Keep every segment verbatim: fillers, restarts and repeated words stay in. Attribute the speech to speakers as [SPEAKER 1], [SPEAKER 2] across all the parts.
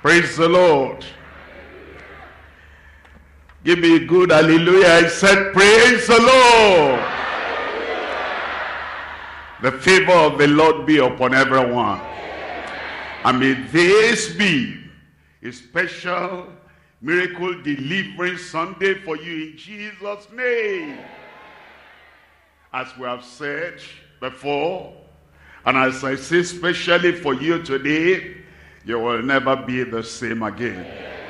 [SPEAKER 1] Praise the Lord. Give me a good hallelujah. I said, praise the Lord. The favor of the Lord be upon everyone. And may this be a special miracle deliverance Sunday for you in Jesus' name. As we have said before, and as I say especially for you today, you will never be the same again.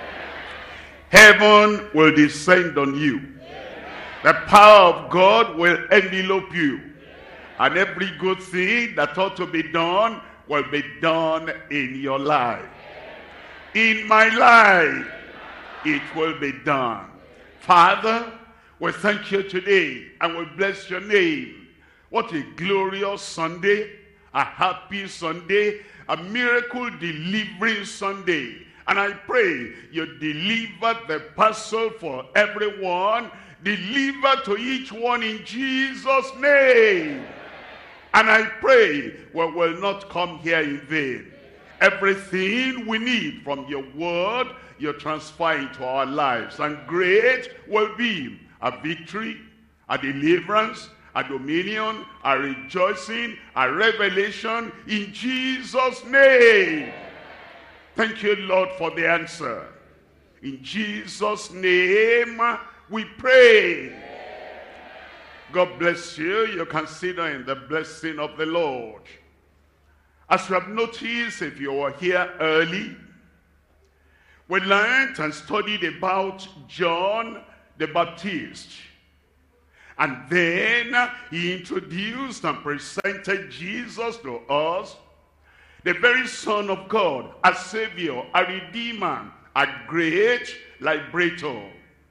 [SPEAKER 1] Heaven will descend on you. The power of God will envelope you. And every good thing that ought to be done will be done in your life. In my life, it will be done. Father, we thank you today and we bless your name. What a glorious Sunday, a happy Sunday, a miracle delivery Sunday. And I pray you deliver the parcel for everyone. Deliver to each one in Jesus' name. And I pray we will not come here in vain. Everything we need from your word, you transfer into our lives. And great will be a victory, a deliverance, a dominion, a rejoicing, a revelation in Jesus' name. Thank you, Lord, for the answer. In Jesus' name we pray. God bless you. You can sit down in the blessing of the Lord. As you have noticed, if you were here early, we learned and studied about John the Baptist. And then he introduced and presented Jesus to us, the very Son of God, a Savior, a Redeemer, a great liberator.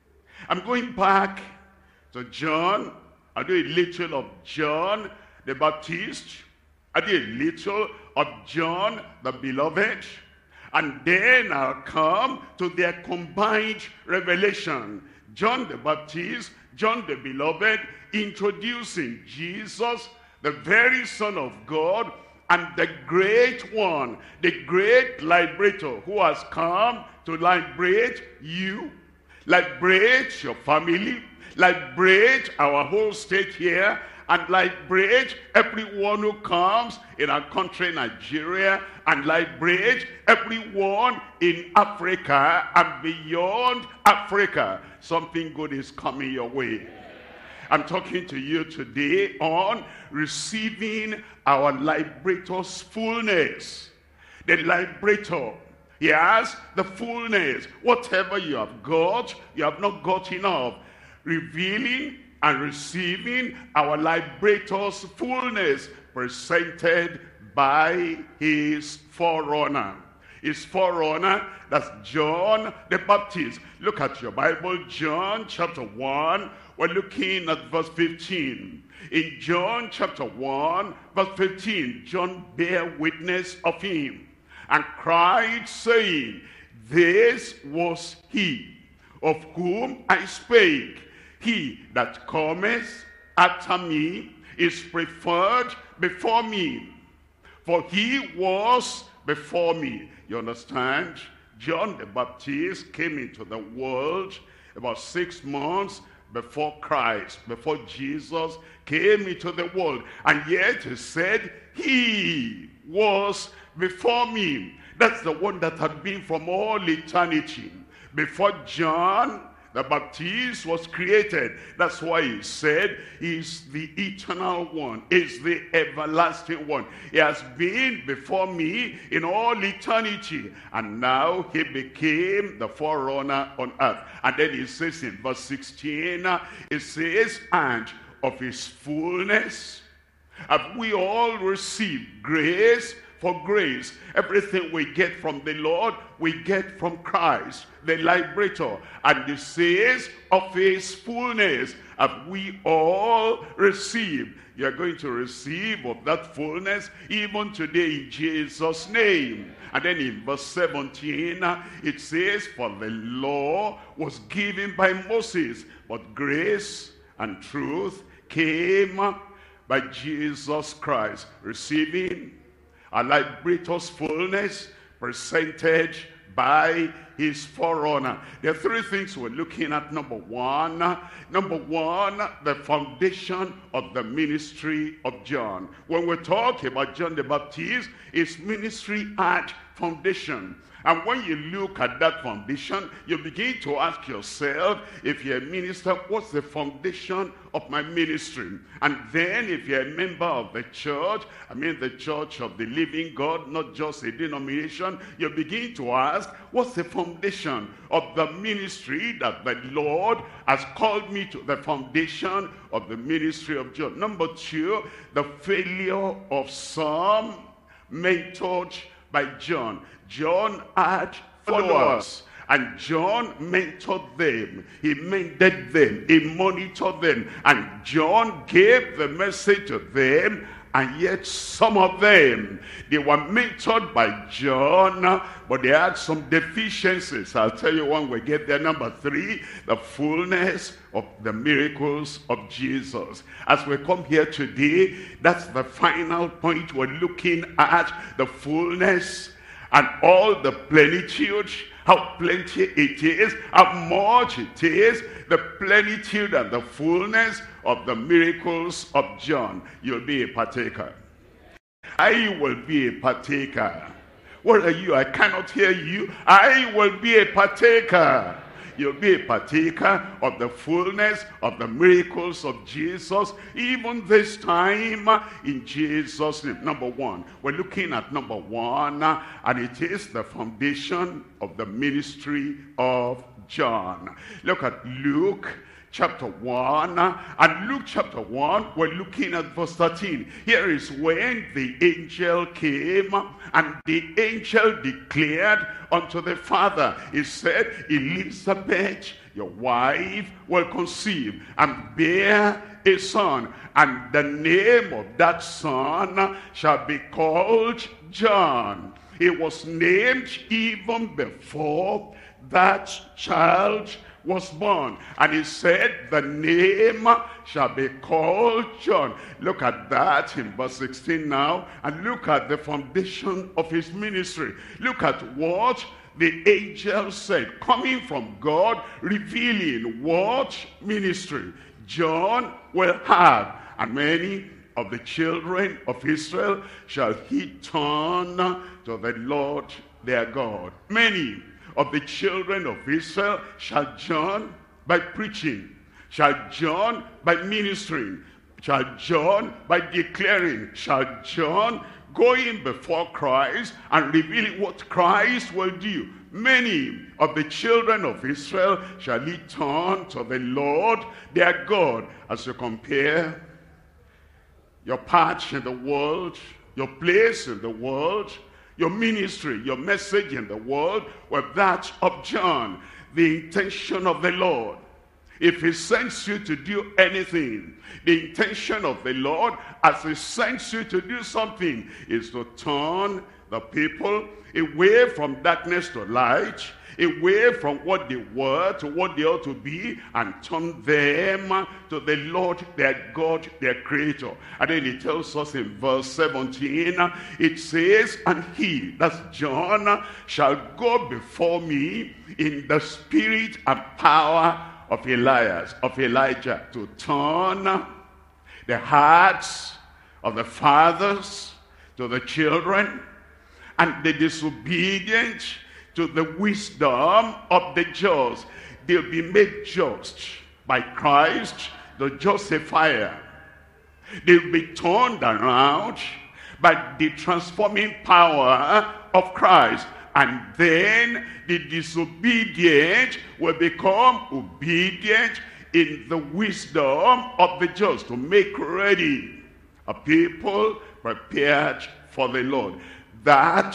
[SPEAKER 1] I'm going back to John. I'll do a little of John the Baptist. I'll do a little of John the Beloved. And then I'll come to their combined revelation. John the Baptist, John the Beloved, introducing Jesus, the very Son of God, and the great one, the great liberator who has come to liberate you, liberate your family, liberate our whole state here, and liberate everyone who comes in our country, Nigeria, and liberate everyone in Africa and beyond Africa. Something good is coming your way. I'm talking to you today on receiving our liberator's fullness. The liberator, he has the fullness. Whatever you have got, you have not got enough. Revealing and receiving our liberator's fullness presented by his forerunner. His forerunner, that's John the Baptist. Look at your Bible, John chapter one. We're looking at verse fifteen. In John chapter one, verse fifteen, John bare witness of him and cried, saying, this was he of whom I spake. He that cometh after me is preferred before me, for he was before me. You understand? John the Baptist came into the world about six months before Christ, before Jesus came into the world. And yet he said, he was before me. That's the one that had been from all eternity. Before John the Baptist was created. That's why he said he's the eternal one, is the everlasting one. He has been before me in all eternity, and now he became the forerunner on earth. And then he says in verse sixteen, it says, and of his fullness have we all received grace for grace. Everything we get from the Lord, we get from Christ, the liberator. And it says, of his fullness have we all received. You're going to receive of that fullness even today in Jesus' name. And then in verse seventeen, it says, for the law was given by Moses, but grace and truth came by Jesus Christ. Receiving a liberator's fullness presented by his forerunner. There are three things we're looking at. Number one, number one, the foundation of the ministry of John. When we talk about John the Baptist, his ministry had foundation. And when you look at that foundation, you begin to ask yourself, if you're a minister, what's the foundation of my ministry? And then if you're a member of the church, I mean the church of the living God, not just a denomination, you begin to ask, what's the foundation of the ministry that the Lord has called me to? The foundation of the ministry of John. Number two, the failure of some mentored by John. John had followers, and John mentored them. He mended them. He monitored them. And John gave the message to them, and yet some of them, they were mentored by John, but they had some deficiencies. I'll tell you one, we get there. Number three, the fullness of the miracles of Jesus. As we come here today, that's the final point we're looking at, the fullness and all the plenitude, how plenty it is, how much it is, the plenitude and the fullness of the miracles of John. You'll be a partaker. I will be a partaker. What are you? I cannot hear you. I will be a partaker. You'll be a partaker of the fullness of the miracles of Jesus, even this time, in Jesus' name. Number one, we're looking at number one, and it is the foundation of the ministry of John. Look at Luke chapter one, and Luke chapter one, we're looking at verse thirteen. Here is when the angel came, and the angel declared unto the father, he said, Elizabeth, your wife, will conceive and bear a son, and the name of that son shall be called John. He was named even before that child was born, and he said the name shall be called John. Look at that in verse sixteen now, and look at the foundation of his ministry. Look at what the angel said, coming from God, revealing what ministry John will have. And many of the children of Israel shall he turn to the Lord their God. Many of the children of Israel shall John by preaching, shall John by ministering, shall John by declaring, shall John going before Christ and revealing what Christ will do. Many of the children of Israel shall he turn to the Lord their God. As you compare your part in the world, your place in the world, your ministry, your message in the world, with that of John, the intention of the Lord. If he sends you to do anything, the intention of the Lord, as he sends you to do something, is to turn the people away from darkness to light, away from what they were to what they ought to be, and turn them to the Lord their God, their creator. And then it tells us in verse seventeen, it says, and he, that's John, shall go before me in the spirit and power of Elias, of Elijah, to turn the hearts of the fathers to the children, and the disobedient to the wisdom of the just. They'll be made just by Christ, the justifier. They'll be turned around by the transforming power of Christ. And then the disobedient will become obedient in the wisdom of the just, to make ready a people prepared for the Lord. That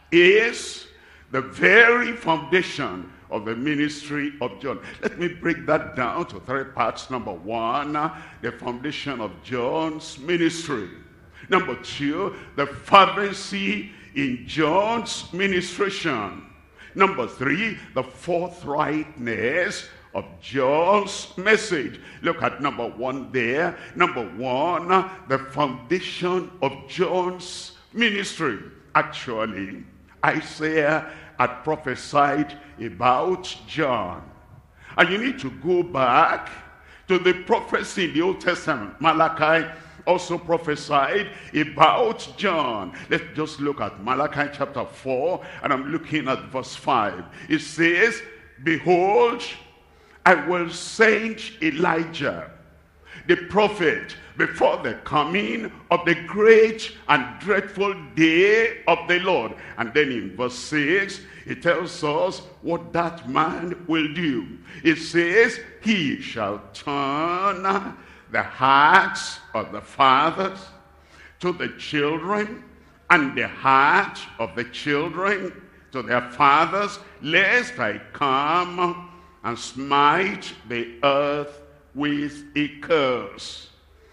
[SPEAKER 1] is the very foundation of the ministry of John. Let me break that down to three parts. Number one, the foundation of John's ministry. Number two, the fervency in John's ministration. Number three, the forthrightness of John's message. Look at number one there. Number one, the foundation of John's ministry. Actually, Isaiah had prophesied about John. And you need to go back to the prophecy in the Old Testament. Malachi also prophesied about John. Let's just look at Malachi chapter four, and I'm looking at verse five. It says, behold, I will send Elijah, the prophet, before the coming of the great and dreadful day of the Lord. And then in verse six, it tells us what that man will do. It says, he shall turn the hearts of the fathers to the children, and the heart of the children to their fathers, lest I come and smite the earth with a curse.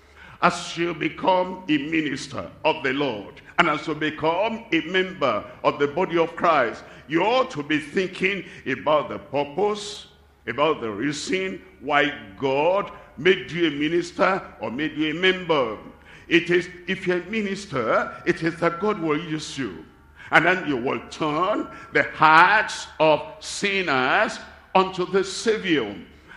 [SPEAKER 1] As you become a minister of the Lord, and as you become a member of the body of Christ, you ought to be thinking about the purpose, about the reason why God made you a minister or made you a member. It is, if you're a minister, it is that God will use you. And then you will turn the hearts of sinners unto the Savior.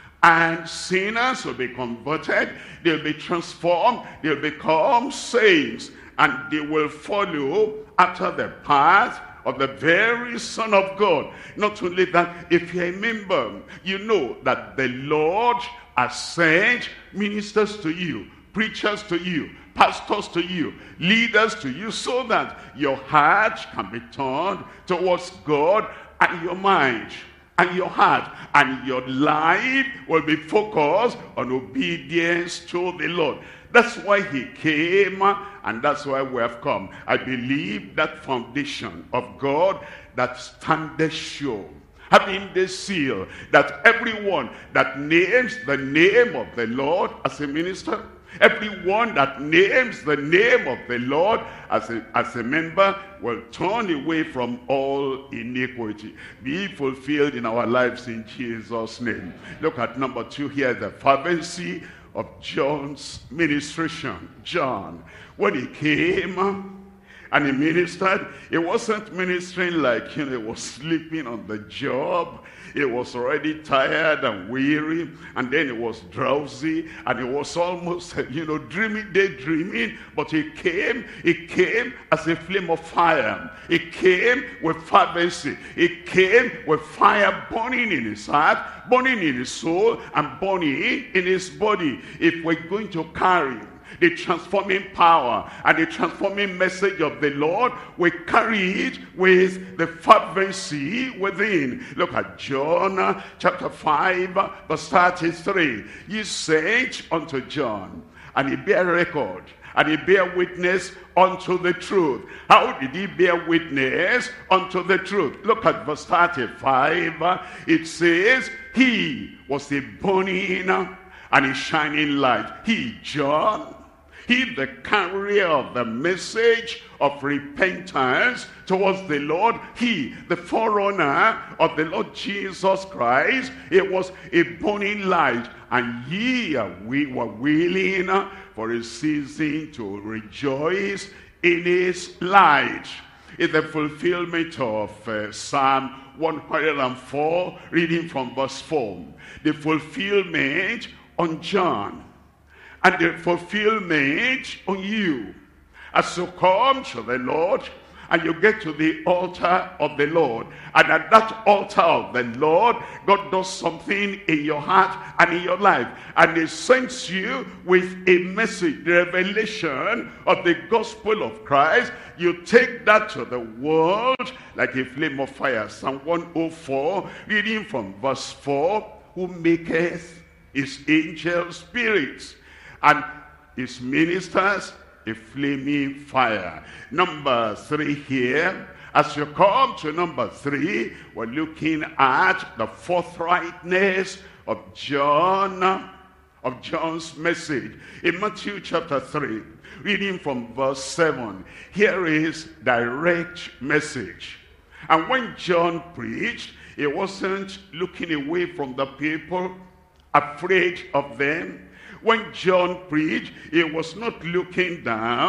[SPEAKER 1] And sinners will be converted, they'll be transformed, they'll become saints, and they will follow after the path of the very Son of God. Not only that, if you're a member, you know that the Lord has sent ministers to you, preachers to you, pastors to you, leaders to you, so that your heart can be turned towards God, and your mind and your heart and your life will be focused on obedience to the Lord. That's why he came, and that's why we have come. I believe that foundation of God that standeth sure, having this seal, that everyone that names the name of the Lord as a minister, everyone that names the name of the Lord as a, as a member will turn away from all iniquity. Be fulfilled in our lives in Jesus' name. Look at number two here, the fervency of John's ministration. John, when he came and he ministered, he wasn't ministering like, you know, he was sleeping on the job. He was already tired and weary, and then he was drowsy, and he was almost, you know, dreaming, daydreaming. But he came, he came as a flame of fire. He came with fervency. He came with fire burning in his heart, burning in his soul, and burning in his body. If we're going to carry the transforming power and the transforming message of the Lord, we carry it with the fervency within. Look at John chapter five, verse thirty-three. Ye sent unto John, and he bare record, and he bare witness unto the truth. How did he bear witness unto the truth? Look at verse thirty-five. It says, he was a burning and a shining light. He, John, he the carrier of the message of repentance towards the Lord, he the forerunner of the Lord Jesus Christ. It was a burning light, and ye we were willing for a season to rejoice in his light. It's the fulfillment of uh, Psalm one hundred four, reading from verse four. The fulfillment on John, and the fulfillment on you. As you come to the Lord, and you get to the altar of the Lord, and at that altar of the Lord, God does something in your heart and in your life, and he sends you with a message, the revelation of the gospel of Christ. You take that to the world like a flame of fire. Psalm one oh four, reading from verse four, who maketh his angels spirits, and his ministers a flaming fire. Number three here. As you come to number three, we're looking at the forthrightness of John, of John's message. In Matthew chapter three, reading from verse seven, here is direct message. And when John preached, he wasn't looking away from the people, afraid of them. When John preached, he was not looking down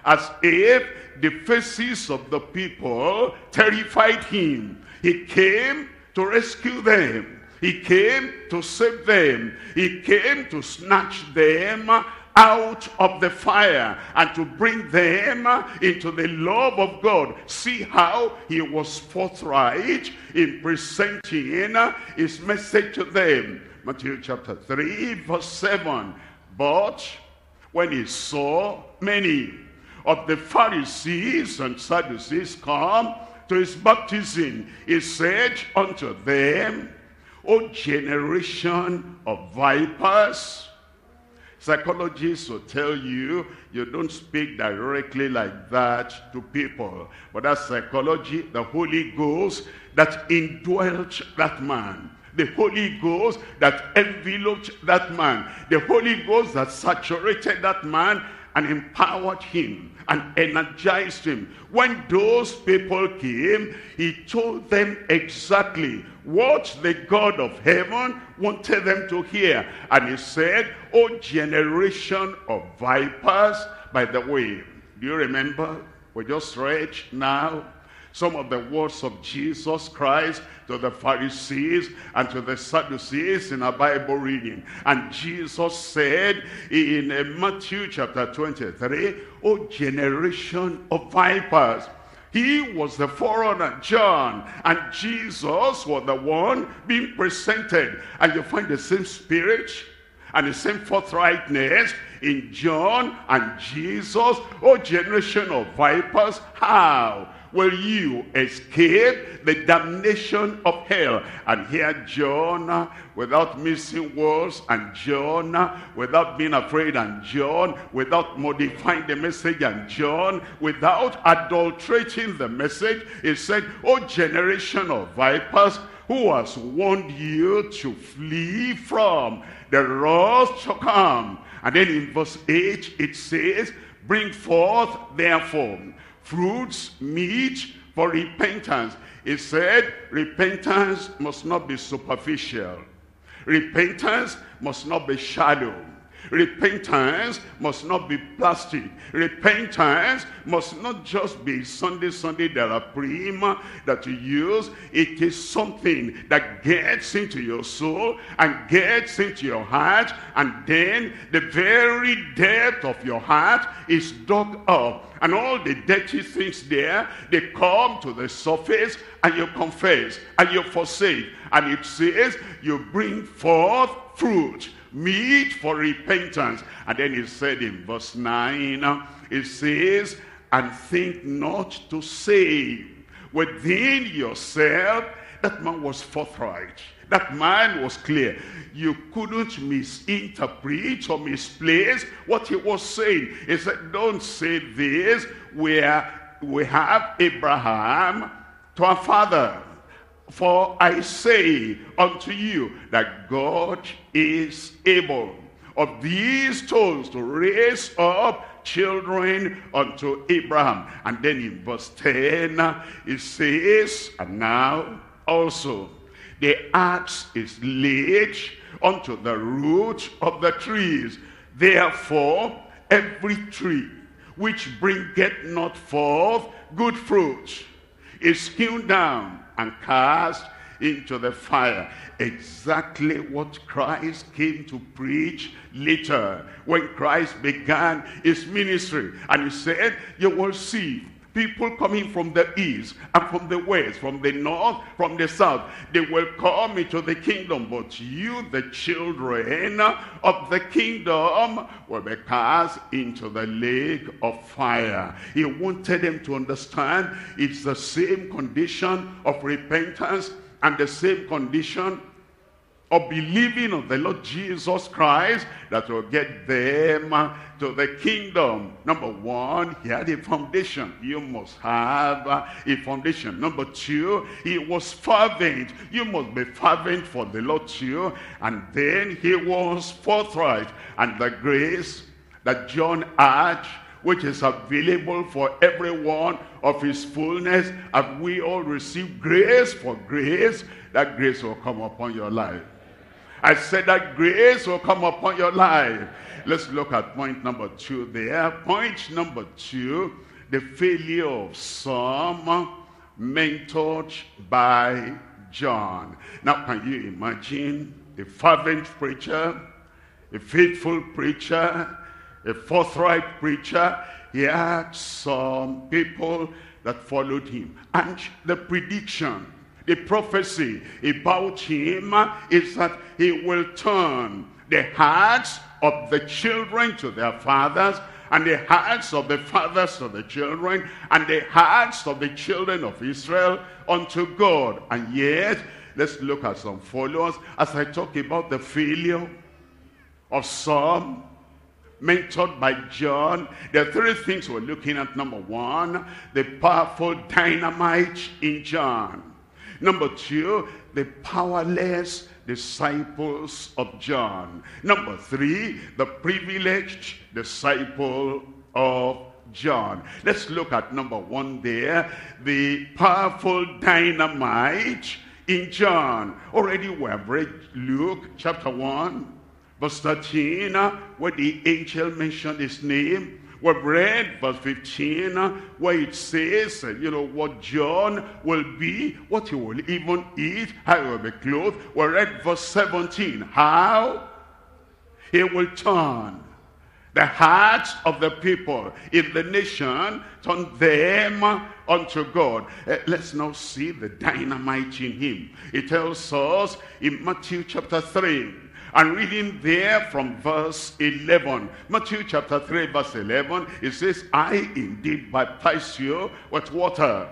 [SPEAKER 1] as if the faces of the people terrified him. He came to rescue them. He came to save them. He came to snatch them out of the fire and to bring them into the love of God. See how he was forthright in presenting his message to them. Matthew chapter three verse seven. But when he saw many of the Pharisees and Sadducees come to his baptism, he said unto them, O generation of vipers. Psychologists will tell you, you don't speak directly like that to people. But that's psychology, the Holy Ghost that indwelt that man. The Holy Ghost that enveloped that man. The Holy Ghost that saturated that man and empowered him and energized him. When those people came, he told them exactly what the God of heaven wanted them to hear. And he said, O generation of vipers. By the way, do you remember? We just read now some of the words of Jesus Christ to the Pharisees and to the Sadducees in our Bible reading. And Jesus said in Matthew chapter twenty-three, O generation of vipers. He was the forerunner, John, and Jesus was the one being presented. And you find the same spirit and the same forthrightness in John and Jesus. O generation of vipers, how will you escape the damnation of hell? And here John, uh, without missing words, and John, uh, without being afraid, and John, without modifying the message, and John, without adulterating the message, he said, O generation of vipers, who has warned you to flee from the wrath to come? And then in verse eight it says, bring forth therefore fruits meet for repentance. He said repentance must not be superficial. Repentance must not be shallow. Repentance must not be plastic. Repentance must not just be Sunday, Sunday, there are prima that you use. It is something that gets into your soul and gets into your heart, and then the very depth of your heart is dug up. And all the dirty things there, they come to the surface, and you confess, and you forsake. And it says, you bring forth fruit, meet for repentance. And then he said in verse nine, it says, and think not to say within yourself. That man was forthright. That man was clear. You couldn't misinterpret or misplace what he was saying. He said, don't say this, where we have Abraham to our father. For I say unto you that God is able of these stones to raise up children unto Abraham. And then in verse ten it says, and now also the axe is laid unto the root of the trees. Therefore every tree which bringeth not forth good fruit is hewn down and cast into the fire. Exactly what Christ came to preach later, when Christ began his ministry. And he said, you will see people coming from the east and from the west, from the north, from the south. They will come into the kingdom, but you, the children of the kingdom, will be cast into the lake of fire. He wanted them to understand it's the same condition of repentance and the same condition of believing on the Lord Jesus Christ that will get them to the kingdom. Number one, he had a foundation. You must have a foundation. Number two, he was fervent. You must be fervent for the Lord too. And then he was forthright. And the grace that John had, which is available for everyone of his fullness, and we all receive grace for grace, that grace will come upon your life. I said that grace will come upon your life. Let's look at point number two there. Point number two, the failure of some mentored by John. Now, can you imagine a fervent preacher, a faithful preacher, a forthright preacher? He had some people that followed him. And the prediction, the prophecy about him is that he will turn the hearts of the children to their fathers, and the hearts of the fathers to the children, and the hearts of the children of Israel unto God. And yet, let's look at some followers as I talk about the failure of some mentored by John. There are three things we're looking at. Number one, the powerful dynamite in John. Number two, the powerless disciples of John. Number three, the privileged disciple of John. Let's look at number one there, the powerful dynamite in John. Already we have read Luke chapter one, verse thirteen, where the angel mentioned his name. We've read verse fifteen, where it says, you know, what John will be, what he will even eat, how he will be clothed. We read verse seventeen, how he will turn the hearts of the people in the nation, turn them unto God. Uh, let's now see the dynamite in him. It tells us in Matthew chapter three, and reading there from verse eleven. Matthew chapter three verse eleven, it says, I indeed baptize you with water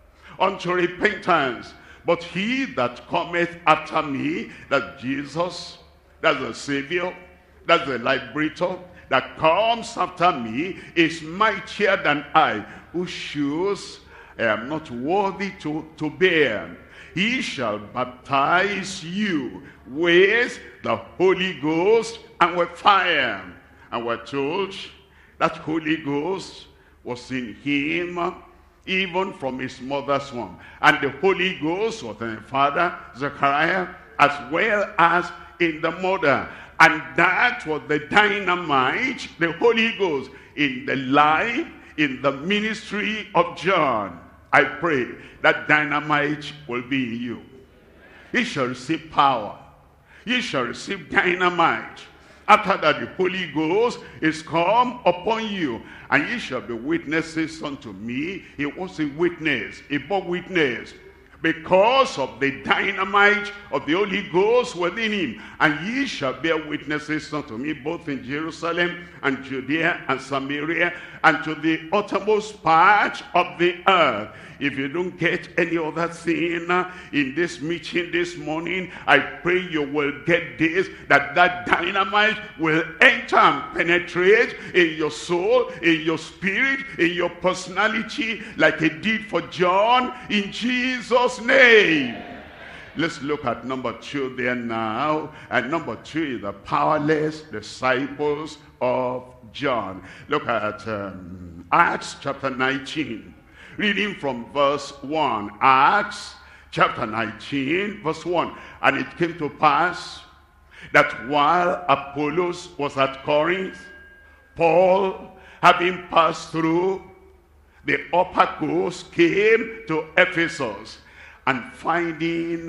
[SPEAKER 1] unto repentance, but he that cometh after me, that's Jesus, that's the Savior, that's the liberator, that comes after me is mightier than I, whose shoes I am not worthy to, to bear. He shall baptize you with the Holy Ghost and with fire. And we're told that Holy Ghost was in him even from his mother's womb. And the Holy Ghost was in the father, Zechariah, as well as in the mother. And that was the dynamite, the Holy Ghost, in the life, in the ministry of John. I pray that dynamite will be in you. You shall receive power. You shall receive dynamite. After that, the Holy Ghost is come upon you, and ye shall be witnesses unto me. He was a witness, a bore witness, because of the dynamite of the Holy Ghost within him. And ye shall bear witnesses unto me, both in Jerusalem and Judea and Samaria, and to the uttermost part of the earth. If you don't get any other thing in this meeting this morning, I pray you will get this, that that dynamite will enter and penetrate in your soul, in your spirit, in your personality, like it did for John, in Jesus' name. Let's look at number two there now. And number two is the powerless disciples of John. Look at um, Acts chapter nineteen. Reading from verse one. Acts chapter nineteen, verse one. And it came to pass that while Apollos was at Corinth, Paul, having passed through the upper coast, came to Ephesus, and finding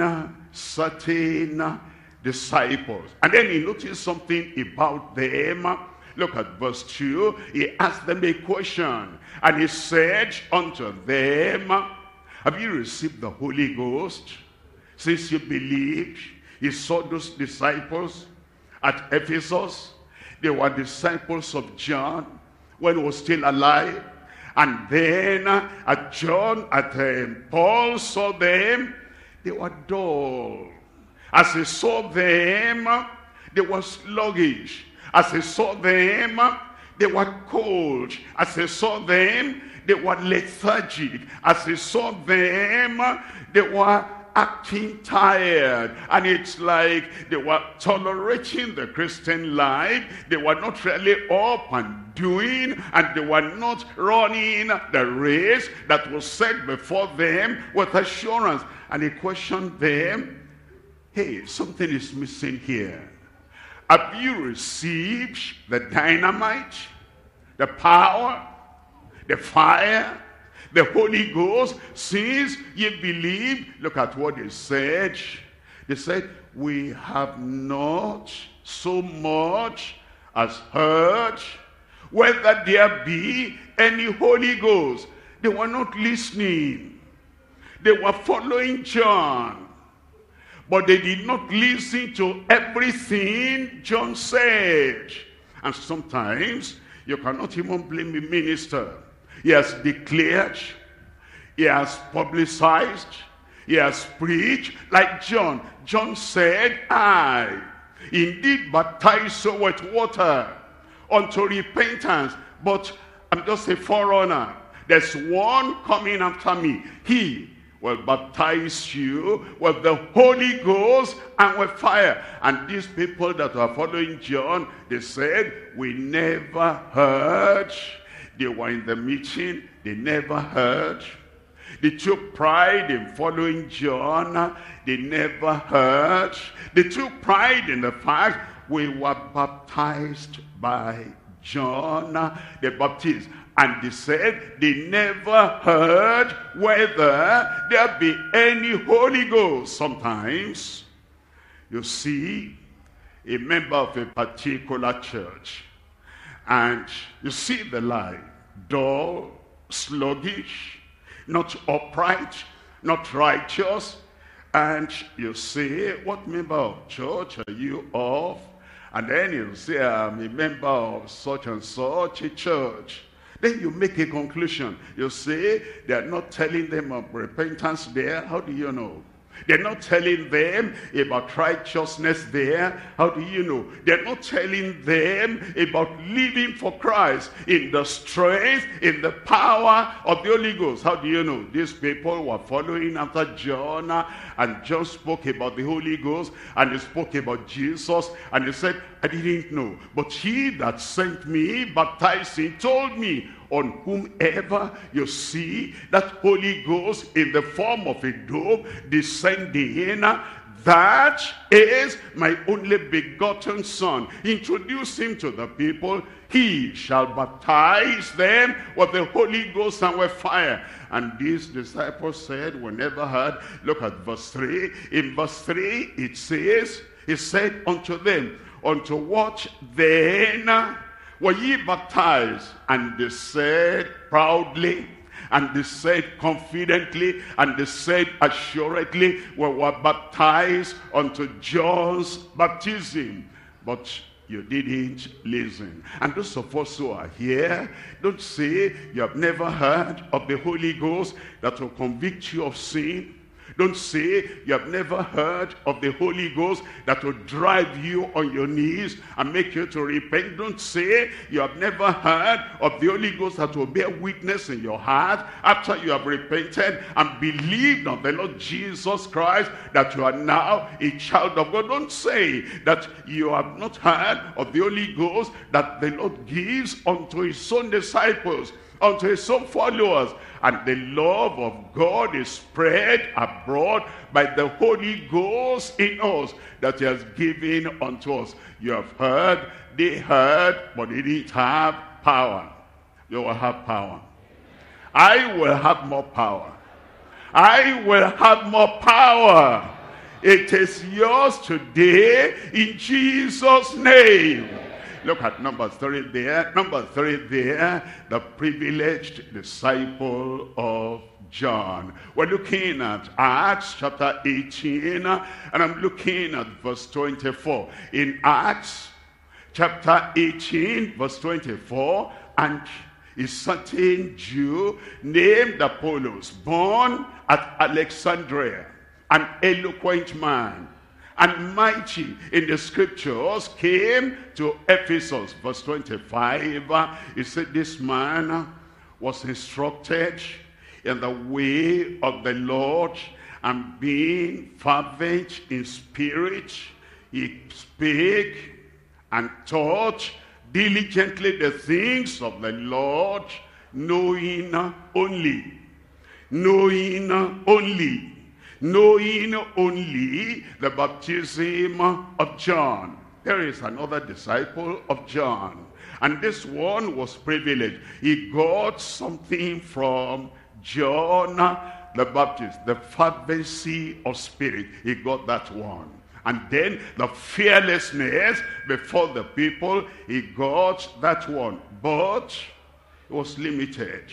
[SPEAKER 1] certain disciples. And then he noticed something about them. Look at verse two. He asked them a question, and he said unto them, have you received the Holy Ghost since you believed? He saw those disciples at Ephesus. They were disciples of John when he was still alive. And then at John, at um, Paul saw them, they were dull. As he saw them, they were sluggish. As he saw them, they were cold. As he saw them, they were lethargic. As he saw them, they were acting tired. And it's like they were tolerating the Christian life. They were not really up and doing, and they were not running the race that was set before them with assurance. And he questioned them, hey, something is missing here. Have you received the dynamite, the power, the fire, the Holy Ghost, since ye believe? Look at what they said. They said, we have not so much as heard whether there be any Holy Ghost. They were not listening. They were following John. But they did not listen to everything John said. And sometimes you cannot even blame the minister. He has declared, he has publicized, he has preached like John. John said, I indeed baptize you with water unto repentance, but I'm just a forerunner. There's one coming after me. He will baptize you with the Holy Ghost and with fire. And these people that are following John, they said, we never heard. They were in the meeting, they never heard. They took pride in following John, they never heard. They took pride in the fact we were baptized by John the Baptist. And they said they never heard whether there be any Holy Ghost. Sometimes you see a member of a particular church, and you see the life, dull, sluggish, not upright, not righteous. And you say, what member of church are you of? And then you say, I'm a member of such and such a church. Then you make a conclusion. You say, they're not telling them of repentance there. How do you know? They're not telling them about righteousness there. How do you know? They're not telling them about living for Christ in the strength, in the power of the Holy Ghost. How do you know? These people were following after John, and John spoke about the Holy Ghost, and he spoke about Jesus, and he said, I didn't know. But he that sent me, baptizing, told me, on whomever you see that Holy Ghost in the form of a dove descending, that is my only begotten Son. Introduce him to the people. He shall baptize them with the Holy Ghost and with fire. And these disciples said, we never heard. Look at verse three. In verse three it says, he said unto them, unto what then were ye baptized? And they said proudly, and they said confidently, and they said assuredly, we were baptized unto John's baptism. But you didn't listen. And those of us who are here, don't say you have never heard of the Holy Ghost that will convict you of sin. Don't say you have never heard of the Holy Ghost that will drive you on your knees and make you to repent. Don't say you have never heard of the Holy Ghost that will bear witness in your heart after you have repented and believed on the Lord Jesus Christ that you are now a child of God. Don't say that you have not heard of the Holy Ghost that the Lord gives unto his own disciples, unto his own followers. And the love of God is spread abroad by the Holy Ghost in us that he has given unto us. You have heard, they heard, but they didn't have power. You will have power. I will have more power. I will have more power. It is yours today in Jesus' name. Look at number three there. Number three there, the privileged disciple of John. We're looking at Acts chapter eighteen, and I'm looking at verse twenty-four. In Acts chapter eighteen, verse twenty-four, and a certain Jew named Apollos, born at Alexandria, an eloquent man, and mighty in the scriptures, came to Ephesus. Verse twenty-five, he said, this man was instructed in the way of the Lord, and being fervent in spirit, he spake and taught diligently the things of the Lord, knowing only, knowing only knowing only the baptism of John. There is another disciple of John, and this one was privileged. He got something from John the Baptist, the fervency of spirit. He got that one. And then the fearlessness before the people, he got that one. But it was limited.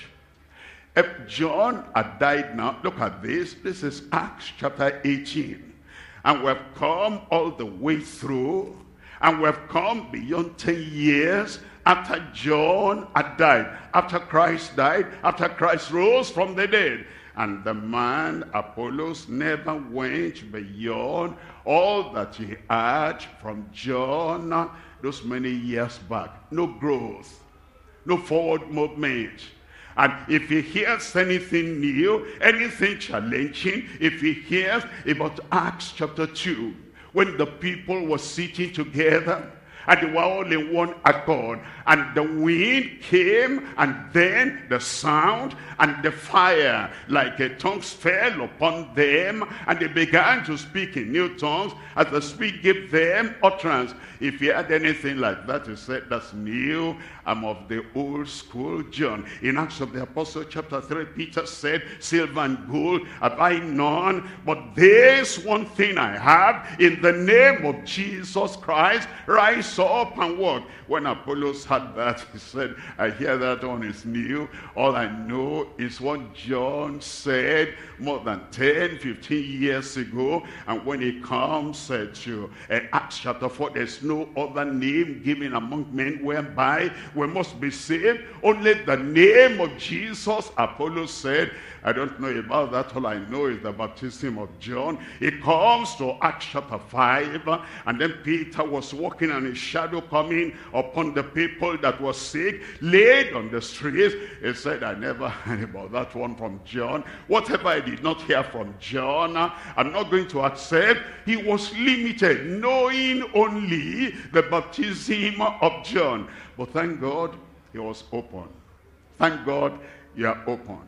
[SPEAKER 1] If John had died now, look at this. This is Acts chapter eighteen. And we've come all the way through, and we've come beyond ten years after John had died, after Christ died, after Christ rose from the dead. And the man, Apollos, never went beyond all that he had from John those many years back. No growth, no forward movement. And if he hears anything new, anything challenging, if he hears about Acts chapter two, when the people were sitting together, and they were all in one accord, and the wind came, and then the sound and the fire like a tongues fell upon them, and they began to speak in new tongues as the Spirit gave them utterance. If you had anything like that, he said, that's new. I'm of the old school. John, in Acts of the Apostle chapter three, Peter said, silver and gold have I none, but this one thing I have, in the name of Jesus Christ, rise up and walk. When Apollos had that, he said, I hear that one is new. All I know is what John said more than ten, fifteen years ago. And when he comes uh, to uh, Acts chapter four, there's no other name given among men whereby we must be saved. Only the name of Jesus. Apollos said, I don't know about that. All I know is the baptism of John. It comes to Acts chapter five, and then Peter was walking, and his shadow coming upon the people that was sick, laid on the streets. He said, I never heard about that one from John. Whatever I did not hear from John, I'm not going to accept. He was limited, knowing only the baptism of John. But thank God, he was open. Thank God, you are open.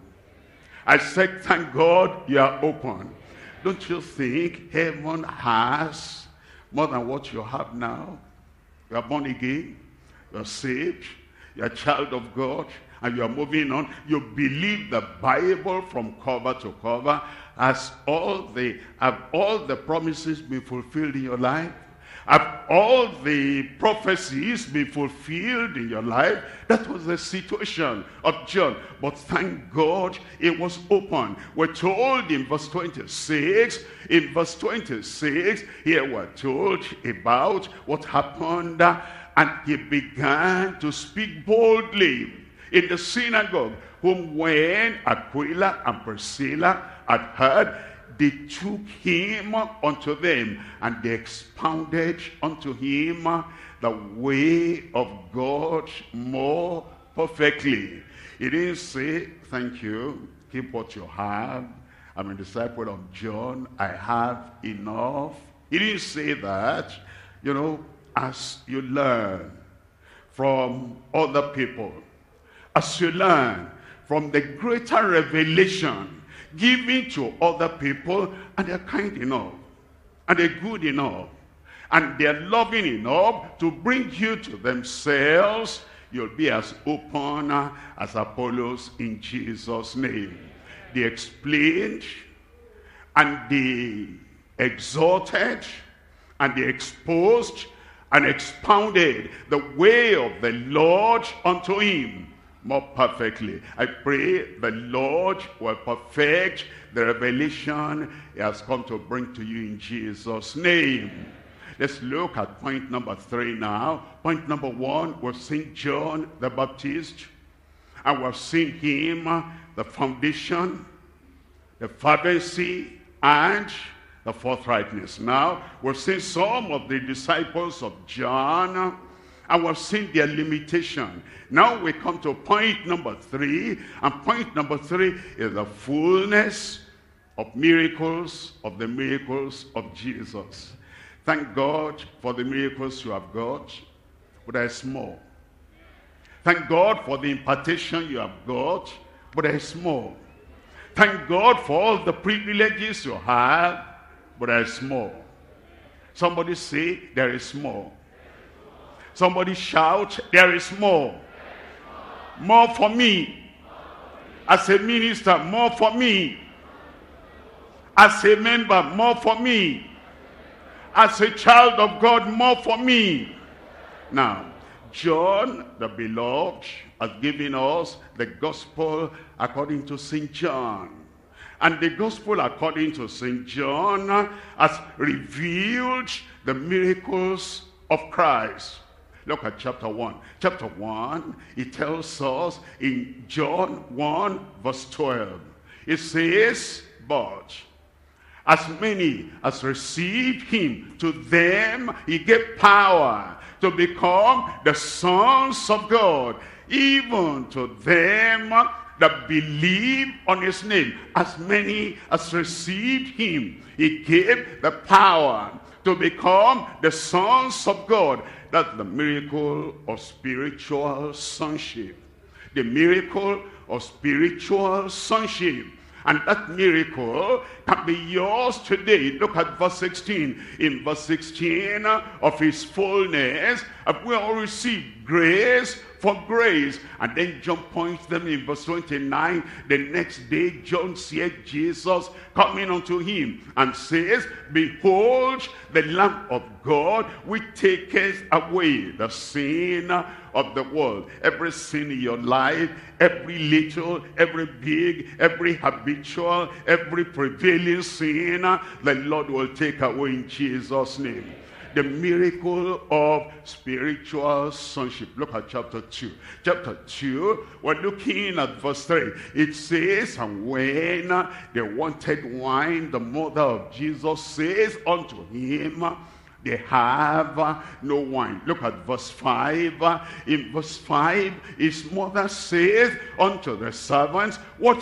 [SPEAKER 1] I said, thank God you are open. Don't you think heaven has more than what you have now? You are born again, you are saved, you are a child of God, and you are moving on. You believe the Bible from cover to cover. Has all the, have all the promises been fulfilled in your life? Have all the prophecies been fulfilled in your life? That was the situation of John. But thank God it was open. We're told in verse twenty-six, in verse twenty-six, here we're told about what happened. And he began to speak boldly in the synagogue, whom when Aquila and Priscilla had heard, they took him unto them, and they expounded unto him the way of God more perfectly. He didn't say, thank you, keep what you have. I'm a disciple of John, I have enough. He didn't say that. You know, as you learn from other people, as you learn from the greater revelation given to other people, and they're kind enough, and they're good enough, and they're loving enough to bring you to themselves, you'll be as open as Apollos in Jesus' name. They explained, and they exhorted, and they exposed, and expounded the way of the Lord unto him more perfectly. I pray the Lord will perfect the revelation he has come to bring to you in Jesus' name. Let's look at point number three now. Point number one, we've seen John the Baptist, and we've seen him, the foundation, the fervency, and the forthrightness. Now, we've seen some of the disciples of John, and we've seen their limitation. Now we come to point number three, and point number three is the fullness of miracles, of the miracles of Jesus. Thank God for the miracles you have got, but they're small. Thank God for the impartation you have got, but they're small. Thank God for all the privileges you have, but there is more. Somebody say, there is more. Somebody shout, there is more. More for me. As a minister, more for me. As a member, more for me. As a child of God, more for me. Now, John, the beloved, has given us the gospel according to Saint John. And the gospel according to Saint John has revealed the miracles of Christ. Look at chapter one. Chapter one, it tells us in John one verse twelve. It says, but as many as received him, to them he gave power to become the sons of God, even to them that believe on his name. As many as received him, he gave the power to become the sons of God. That's the miracle of spiritual sonship. The miracle of spiritual sonship. And that miracle can be yours today. Look at verse sixteen. In verse sixteen of his fullness, we all received grace for grace. And then John points them in verse twenty-nine. The next day John sees Jesus coming unto him and says, behold the Lamb of God which taketh away the sin of the world. Every sin in your life, every little, every big, every habitual, every prevailing sin, the Lord will take away in Jesus' name. The miracle of spiritual sonship. Look at chapter two. Chapter two, we're looking at verse three. It says, and when they wanted wine, the mother of Jesus says unto him, they have no wine. Look at verse five. In verse five, his mother says unto the servants,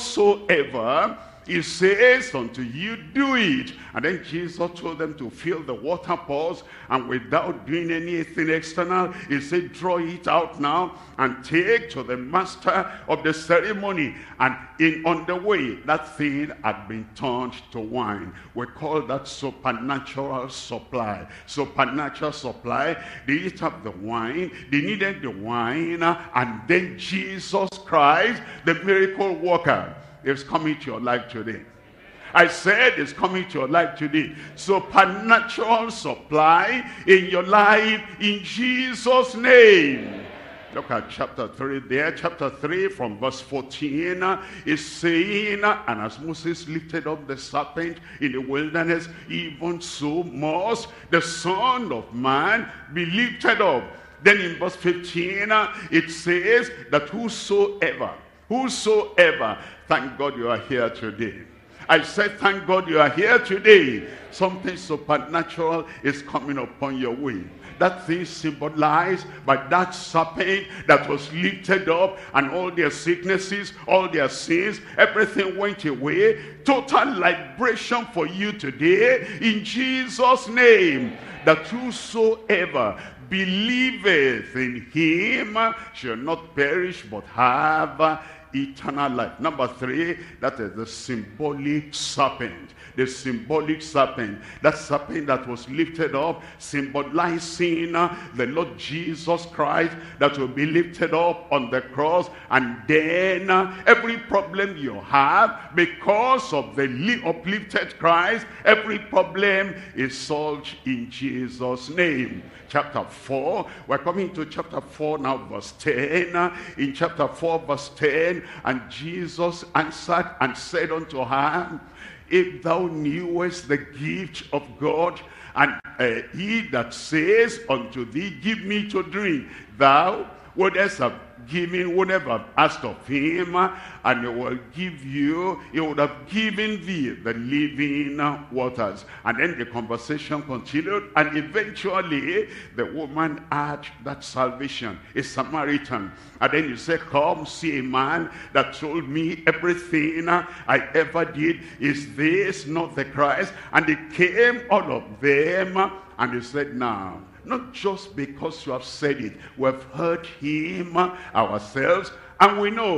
[SPEAKER 1] whatsoever he says unto you, do it. And then Jesus told them to fill the water pots, and without doing anything external, he said, draw it out now and take to the master of the ceremony. And in on the way, that thing had been turned to wine. We call that supernatural supply. Supernatural supply. They didn't have the wine, they needed the wine, and then Jesus Christ, the miracle worker, is coming to your life today. I said it's coming to your life today. Supernatural supply in your life in Jesus' name. Look at chapter three there. Chapter three from verse fourteen is saying, and as Moses lifted up the serpent in the wilderness, even so must the Son of Man be lifted up. Then in verse fifteen it says that whosoever, whosoever, thank God you are here today. I said, thank God you are here today. Something supernatural is coming upon your way. That thing symbolized by that serpent that was lifted up, and all their sicknesses, all their sins, everything went away. Total liberation for you today in Jesus' name. That whosoever believeth in him shall not perish but have eternal life. Number three, that is the symbolic serpent. The symbolic serpent. That serpent that was lifted up, symbolizing uh, the Lord Jesus Christ that will be lifted up on the cross. And then uh, every problem you have, because of the uplifted Christ, every problem is solved in Jesus' name. Chapter four, we're coming to chapter four now, verse ten. In chapter four, verse ten, and Jesus answered and said unto her, if thou knewest the gift of God, and uh, he that says unto thee, give me to drink, thou wouldest have given, would have asked of him, and he will give you, he would have given thee the living waters. And then the conversation continued, and eventually the woman had that salvation, a Samaritan. And then he said, come see a man that told me everything I ever did. Is this not the Christ? And they came, all of them, and he said, now, not just because you have said it, we have heard him ourselves, and we know,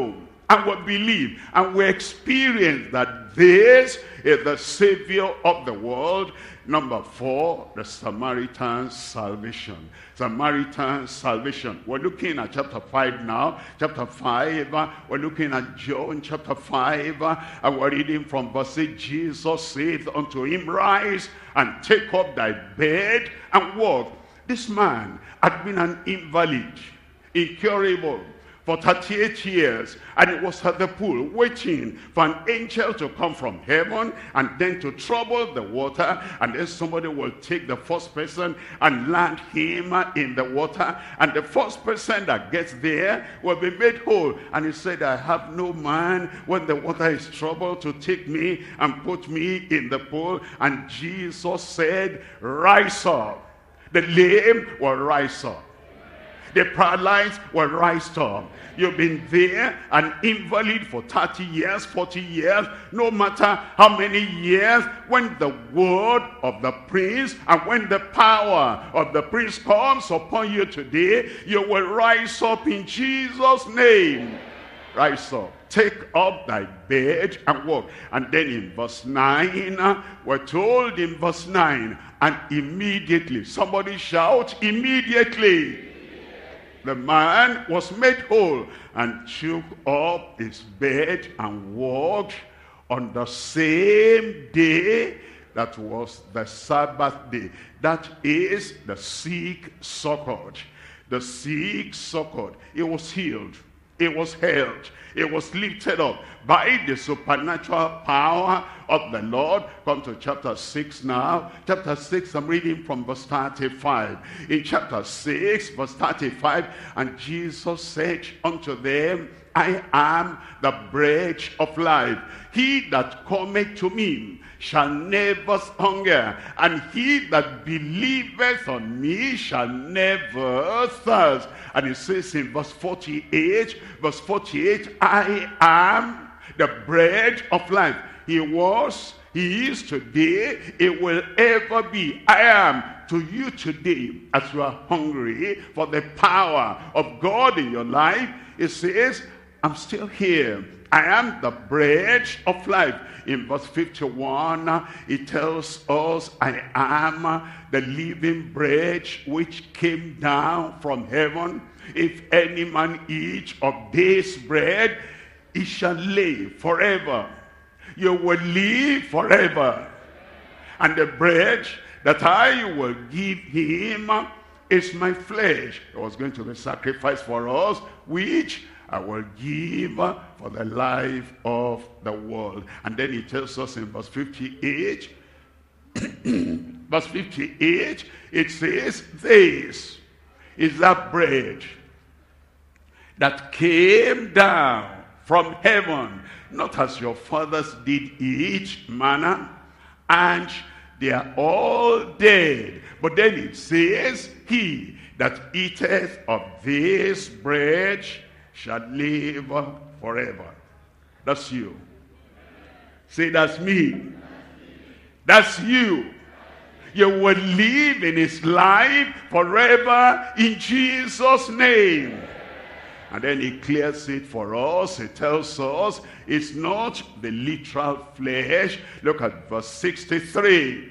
[SPEAKER 1] and we believe and we experience that this is the Savior of the world. Number four, the Samaritan's salvation. Samaritan's salvation. We're looking at chapter five now. Chapter five, uh, we're looking at John chapter five, uh, and we're reading from verse eight. Jesus saith unto him, Rise and take up thy bed and walk. This man had been an invalid, incurable, for thirty-eight years, and he was at the pool waiting for an angel to come from heaven and then to trouble the water, and then somebody will take the first person and land him in the water, and the first person that gets there will be made whole. And he said, I have no man when the water is troubled to take me and put me in the pool. And Jesus said, Rise up. The lame will rise up. The paralyzed will rise up. You've been there, an invalid for thirty years, forty years, no matter how many years. When the word of the prince and when the power of the prince comes upon you today, you will rise up in Jesus' name. Rise up. Take up thy bed and walk. And then in verse nine, we're told in verse nine, and immediately, somebody shout, immediately. The man was made whole and took up his bed and walked. On the same day, that was the Sabbath day. That is the sick succored. The sick succored. He was healed. It was held. It was lifted up by the supernatural power of the Lord. Come to chapter six now. Chapter six, I'm reading from verse thirty-five. In chapter six, verse thirty-five, and Jesus said unto them, I am the bread of life. He that cometh to me shall never hunger, and he that believeth on me shall never thirst. And it says in verse forty-eight, verse forty-eight, I am the bread of life. He was, he is today, it will ever be. I am to you today. As you are hungry for the power of God in your life, it says, I'm still here. I am the bread of life. In verse fifty-one, it tells us, I am the living bread which came down from heaven. If any man eat of this bread, he shall live forever. You will live forever. And the bread that I will give him is my flesh. It was going to be sacrificed for us, which I will give for the life of the world. And then he tells us in verse fifty-eight, verse fifty-eight, it says, this is that bread that came down from heaven, not as your fathers did eat manna, and they are all dead. But then it says, he that eateth of this bread shall live forever. That's you. Say, that's me. That's you. You will live in his life forever in Jesus' name. And then he clears it for us. He tells us it's not the literal flesh. Look at verse sixty-three.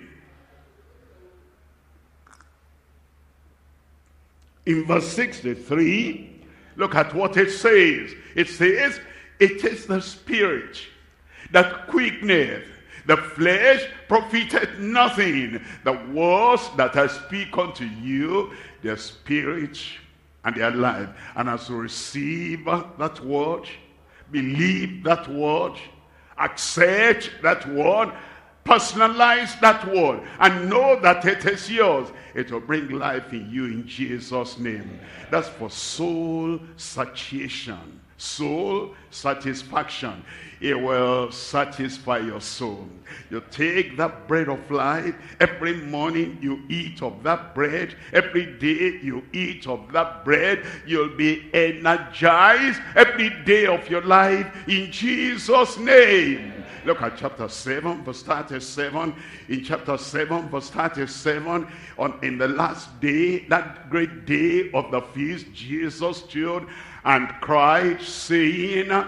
[SPEAKER 1] In verse sixty-three, look at what it says. It says, it is the spirit that quickeneth, the flesh profiteth nothing. The words that I speak unto you, their spirit and their life. And as you receive that word, believe that word, accept that word, personalize that word, and know that it is yours, it will bring life in you in Jesus' name. That's for soul satiation, soul satisfaction. It will satisfy your soul. You take that bread of life. Every morning you eat of that bread. Every day you eat of that bread. You'll be energized every day of your life in Jesus' name. Look at chapter seven, verse thirty-seven. In chapter seven, verse thirty-seven, on, in the last day, that great day of the feast, Jesus stood and cried, saying,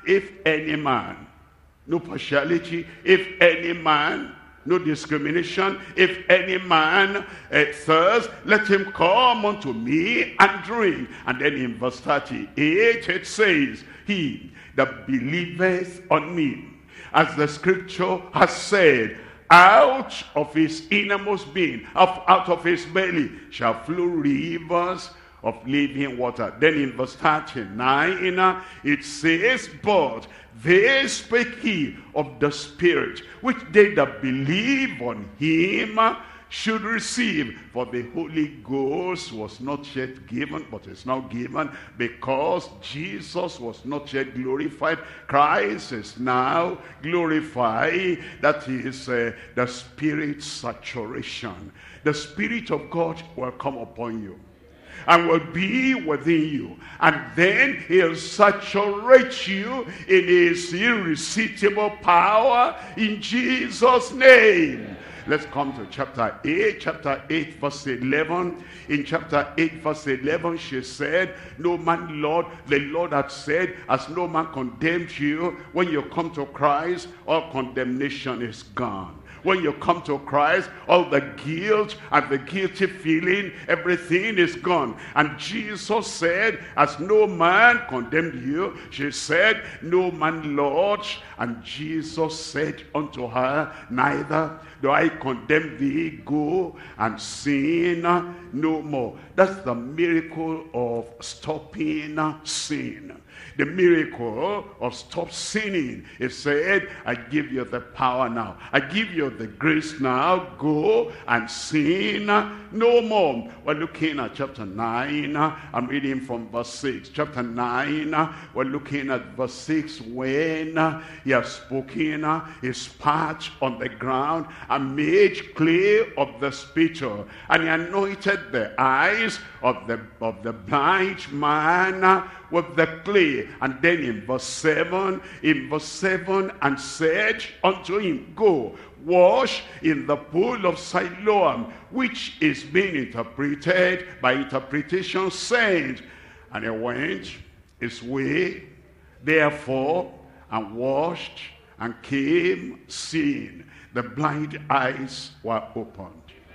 [SPEAKER 1] if any man, no partiality, if any man, no discrimination, if any man uh, thirst, let him come unto me and drink. And then in verse thirty-eight it says, he that believeth on me, as the scripture has said, out of his innermost being, out, out of his belly shall flow rivers of living water. Then in verse thirty-nine it says, but they spake he of the Spirit, which they that believe on him should receive. For the Holy Ghost was not yet given, but is now given, because Jesus was not yet glorified. Christ is now glorified. That is uh, the Spirit saturation. The Spirit of God will come upon you and will be within you, and then he'll saturate you in his irresistible power in Jesus' name. Let's come to chapter eight, chapter eight verse eleven. In chapter eight verse eleven, she said, no man, Lord, the Lord had said, as no man condemned you, when you come to Christ, all condemnation is gone. When you come to Christ, all the guilt and the guilty feeling, everything is gone. And Jesus said, as no man condemned you, she said, no man, Lord. And Jesus said unto her, neither do I condemn thee, go and sin no more. That's the miracle of stopping sin. The miracle of stop sinning. It said, I give you the power now. I give you the grace now. Go and sin no more. We're looking at chapter nine. I'm reading from verse six. Chapter nine, we're looking at verse six, when he has spoken his part on the ground and made clay of the spittle, and he anointed the eyes of the, of the blind man with the clay. And then in verse seven, in verse seven, and said unto him, go, wash in the pool of Siloam, which is being interpreted by interpretation saint. And he went his way, therefore, and washed, and came seeing. The blind eyes were opened.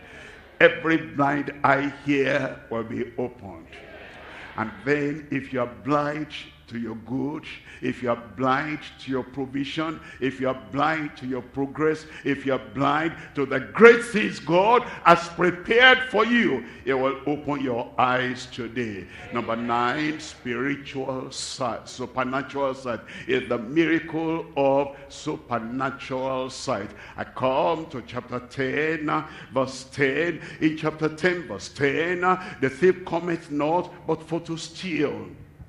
[SPEAKER 1] Every blind eye here will be opened. And then if you are blind to your good, if you are blind to your provision, if you are blind to your progress, if you are blind to the great things God has prepared for you, it will open your eyes today. Number nine, spiritual sight, supernatural sight, is the miracle of supernatural sight. I come to chapter ten, verse ten. In chapter ten, verse ten, the thief cometh not but for to steal,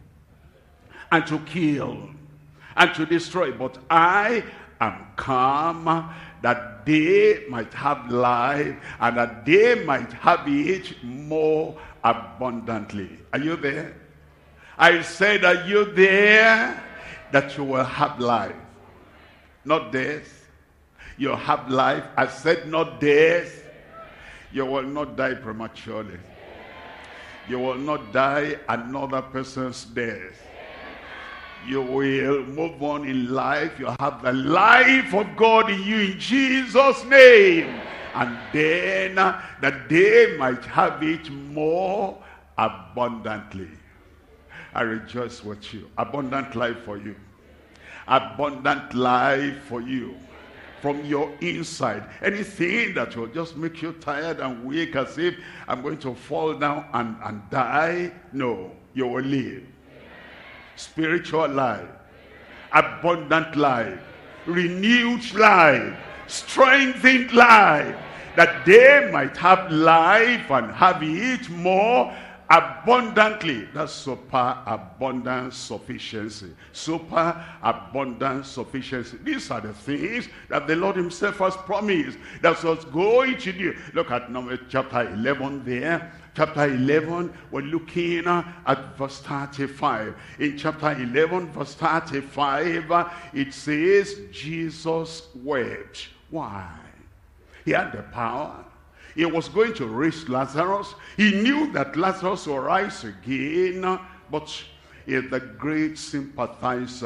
[SPEAKER 1] and to kill, and to destroy. But I am come that they might have life, and that they might have it more abundantly. Are you there? I said, are you there? That you will have life, not death. You'll have life. I said not death. You will not die prematurely. You will not die another person's death. You will move on in life. You have the life of God in you in Jesus' name. And then uh, that they might have it more abundantly. I rejoice with you. Abundant life for you. Abundant life for you. From your inside. Anything that will just make you tired and weak, as if I'm going to fall down and, and die. No, you will live. Spiritual life, abundant life, renewed life, strengthened life, that they might have life and have it more abundantly. That's super abundant sufficiency. Super abundant sufficiency. These are the things that the Lord himself has promised. That's what's going to do. Look at number chapter eleven there. Chapter eleven, we're looking at verse thirty-five. In chapter eleven, verse thirty-five, it says, Jesus wept. Why? He had the power. He was going to raise Lazarus. He knew that Lazarus would rise again, but he is the great sympathizer.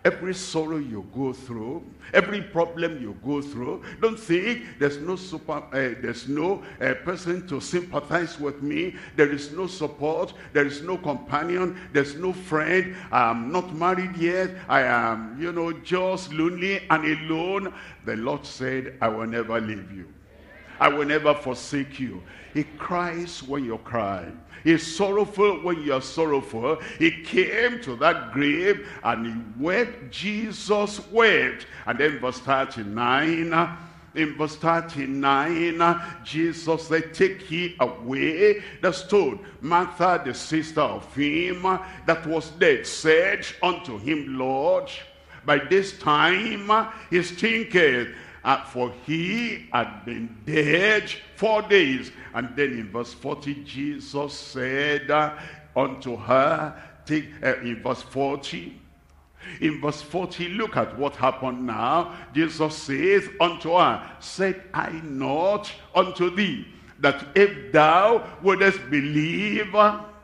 [SPEAKER 1] Every sorrow you go through, every problem you go through, don't think there's no super, uh, there's no uh, person to sympathize with me. There is no support. There is no companion. There's no friend. I'm not married yet. I am, you know, just lonely and alone. The Lord said, I will never leave you. I will never forsake you. He cries when you cry. He's sorrowful when you are sorrowful. He came to that grave and he wept. Jesus wept. And then verse thirty-nine, in verse thirty-nine, Jesus said, take ye away the stone. Martha, the sister of him that was dead, said unto him, Lord, by this time he stinketh, Uh, for he had been dead four days. And then in verse forty, Jesus said uh, unto her, take, uh, in verse forty, in verse forty, look at what happened now. Jesus says unto her, said I not unto thee, that if thou wouldest believe,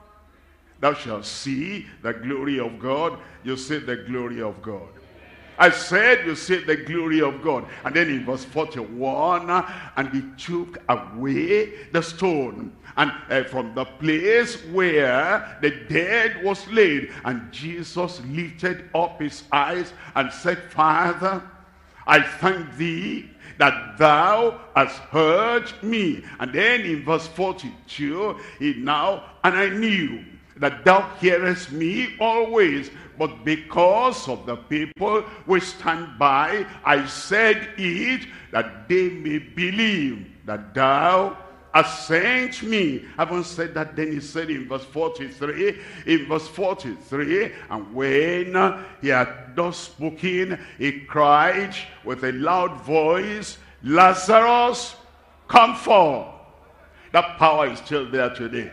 [SPEAKER 1] thou shalt see the glory of God. You see the glory of God. I said, you see the glory of God. And then in verse forty-one, and he took away the stone, and uh, from the place where the dead was laid. And Jesus lifted up his eyes and said, Father, I thank thee that thou hast heard me. And then in verse forty-two, he now, and I knew that thou hearest me always, but because of the people which stand by, I said it, that they may believe that thou hast sent me. I haven't said that. Then he said in verse forty-three, in verse forty-three, and when he had thus spoken, he cried with a loud voice, Lazarus, come forth. That power is still there today.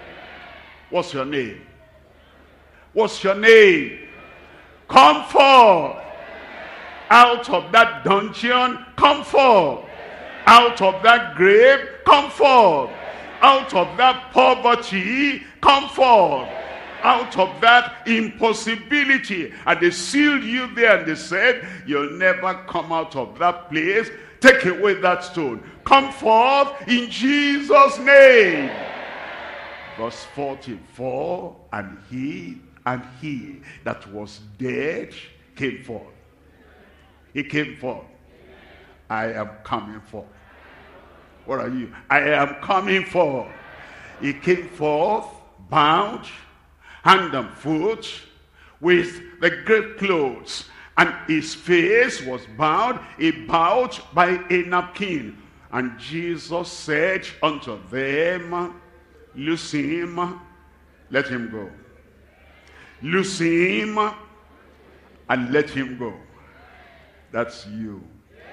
[SPEAKER 1] What's your name? What's your name? Come forth. Out of that dungeon, come forth. Out of that grave, come forth. Out of that poverty, come forth. Out of that impossibility. And they sealed you there and they said, you'll never come out of that place. Take away that stone. Come forth in Jesus' name. Verse forty-four, and he and he that was dead came forth. He came forth. I am coming forth. What are you? I am coming forth. He came forth bound hand and foot with the grave clothes, and his face was bound about by a napkin. And Jesus said unto them, loose him, let him go. Loose him and let him go. That's you.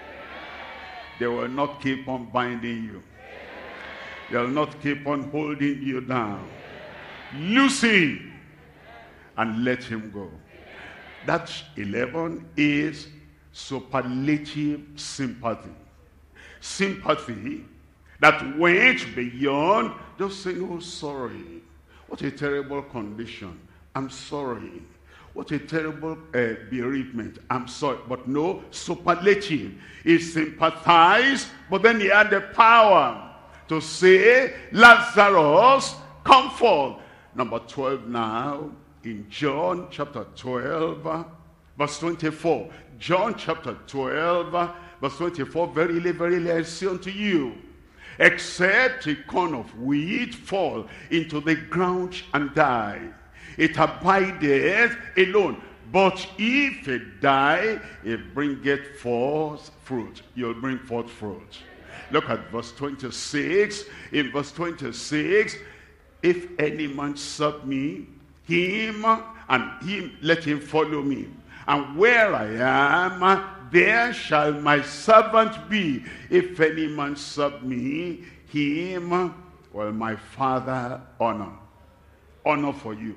[SPEAKER 1] They will not keep on binding you. They will not keep on holding you down. Loose him and let him go. That eleven is superlative sympathy. Sympathy that went beyond just saying, oh, sorry. What a terrible condition. I'm sorry. What a terrible uh, bereavement. I'm sorry. But no, superlative. He sympathized, but then he had the power to say, Lazarus, come forth. Number twelve now, in John chapter twelve, verse twenty-four. John chapter twelve, verse twenty-four, verily, verily, I say unto you, except a corn of wheat fall into the ground and die, it abideth alone. But if it die, it bringeth forth fruit. You'll bring forth fruit. Look at verse twenty-six. In verse twenty-six, if any man serve me, him and him, let him follow me. And where I am, there shall my servant be. If any man serve me, him will my Father honor. Honor for you.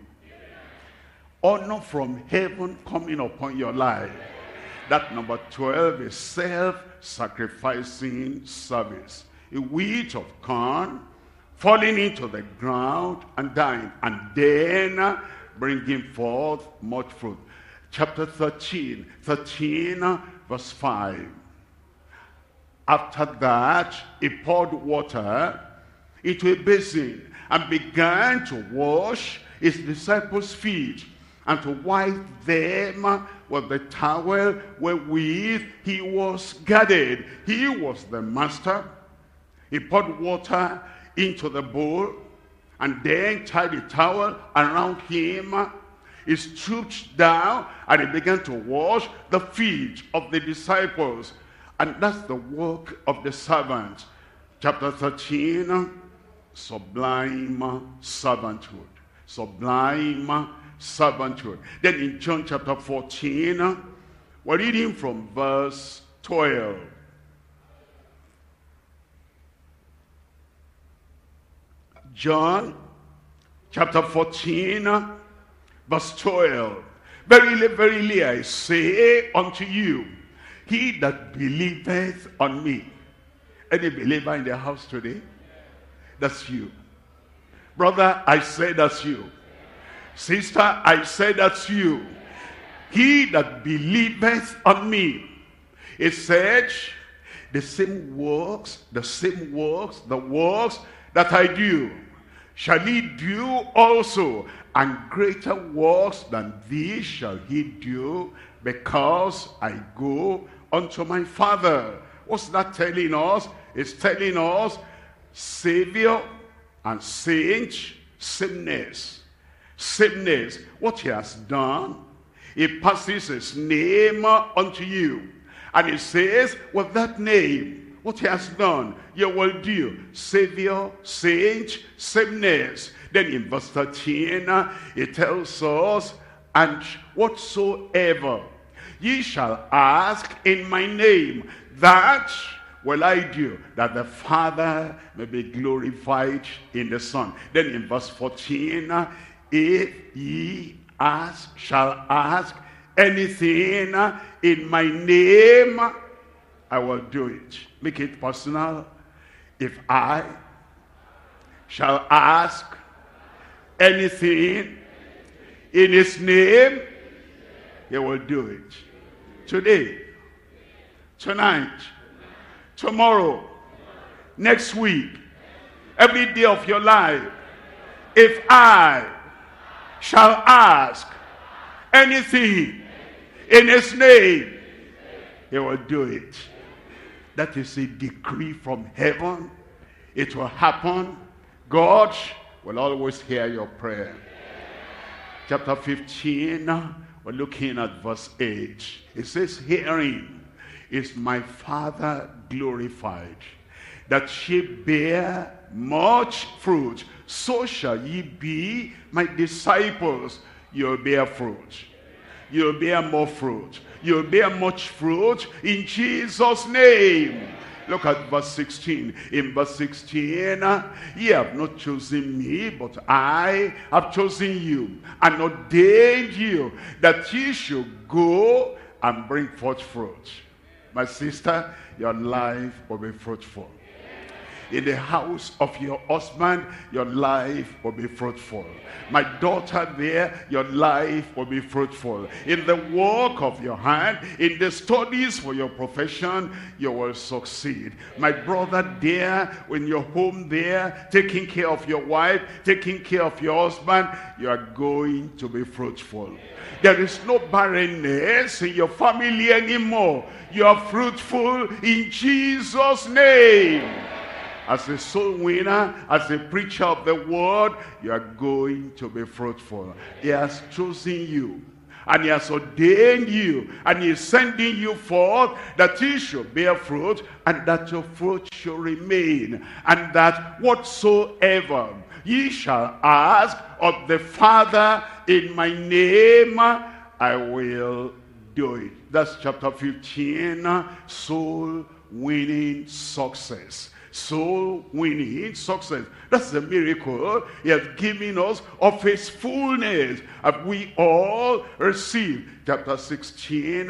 [SPEAKER 1] Honor from heaven coming upon your life. That number twelve is self-sacrificing service. A wheat of corn falling into the ground and dying, and then bringing forth much fruit. chapter thirteen, thirteen verse five. After that, he poured water into a basin and began to wash his disciples' feet and to wipe them with the towel wherewith he was girded. He was the master. He poured water into the bowl and then tied a towel around him. He stooped down and he began to wash the feet of the disciples. And that's the work of the servant. Chapter thirteen, sublime servanthood. Sublime servanthood. Then in John chapter fourteen, we're reading from verse twelve. John chapter fourteen, verse twelve. Verily, verily, I say unto you, he that believeth on me. Any believer in the house today? That's you. Brother, I say that's you. Sister, I say that's you. He that believeth on me. It said, the same works, the same works, the works that I do, shall he do also, and greater works than these shall he do, because I go unto my Father. What's that telling us? It's telling us Savior and saint, sameness. Sameness. What he has done, he passes his name unto you. And he says, with that name, what he has done, you will do. Savior, saint, sameness. Then in verse thirteen, it tells us, and whatsoever ye shall ask in my name, that will I do, that the Father may be glorified in the Son. Then in verse fourteen, if ye ask, shall ask anything in my name, I will do it. Make it personal. If I shall ask anything in his name, he will do it. Today, tonight, tomorrow, next week, every day of your life. If I shall ask anything in his name, he will do it. That is a decree from heaven. It will happen. God will always hear your prayer. Chapter fifteen, we're looking at verse eight. It says, herein is my Father glorified, that ye bear much fruit. So shall ye be my disciples. You'll bear fruit. You'll bear more fruit. You'll bear much fruit in Jesus' name. Look at verse sixteen. In verse sixteen, ye have not chosen me, but I have chosen you, and ordained you, that ye should go and bring forth fruit. My sister, your life will be fruitful. In the house of your husband, your life will be fruitful. My daughter there, your life will be fruitful. In the work of your hand, in the studies for your profession, you will succeed. My brother there, in your home there, taking care of your wife, taking care of your husband, you are going to be fruitful. There is no barrenness in your family anymore. You are fruitful in Jesus' name. As a soul winner, as a preacher of the word, you are going to be fruitful. He has chosen you, and he has ordained you, and he is sending you forth that ye should bear fruit, and that your fruit should remain, and that whatsoever ye shall ask of the Father in my name, I will do it. That's chapter fifteen, soul winning success. Soul winning success. That's the miracle he has given us of his fullness. Have we all received? Chapter sixteen,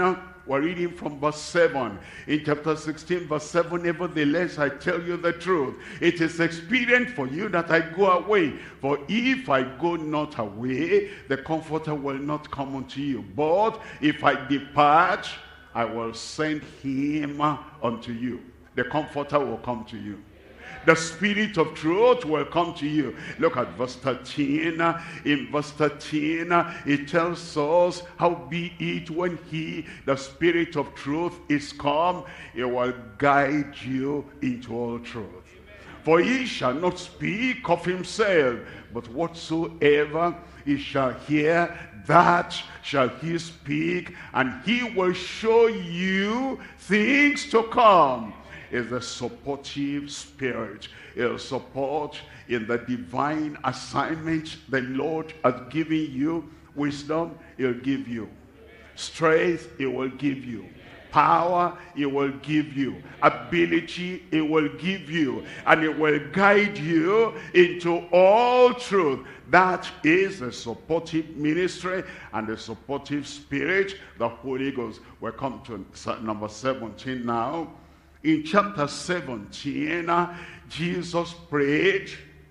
[SPEAKER 1] we're reading from verse seven. In chapter sixteen, verse seven, nevertheless, I tell you the truth. It is expedient for you that I go away. For if I go not away, the Comforter will not come unto you. But if I depart, I will send him unto you. The Comforter will come to you. The Spirit of truth will come to you. Look at verse thirteen. In verse thirteen, it tells us, how be it when he, the Spirit of truth, is come, he will guide you into all truth. For he shall not speak of himself, but whatsoever he shall hear, that shall he speak, and he will show you things to come. Is the supportive spirit. It'll support in the divine assignment the Lord has given you. Wisdom, he'll give you. Strength, he will give you. Power, he will give you. Ability, he will give you. And it will guide you into all truth. That is the supportive ministry and the supportive spirit, the Holy Ghost. We'll come to number seventeen now. In chapter seventeen, uh, Jesus prayed.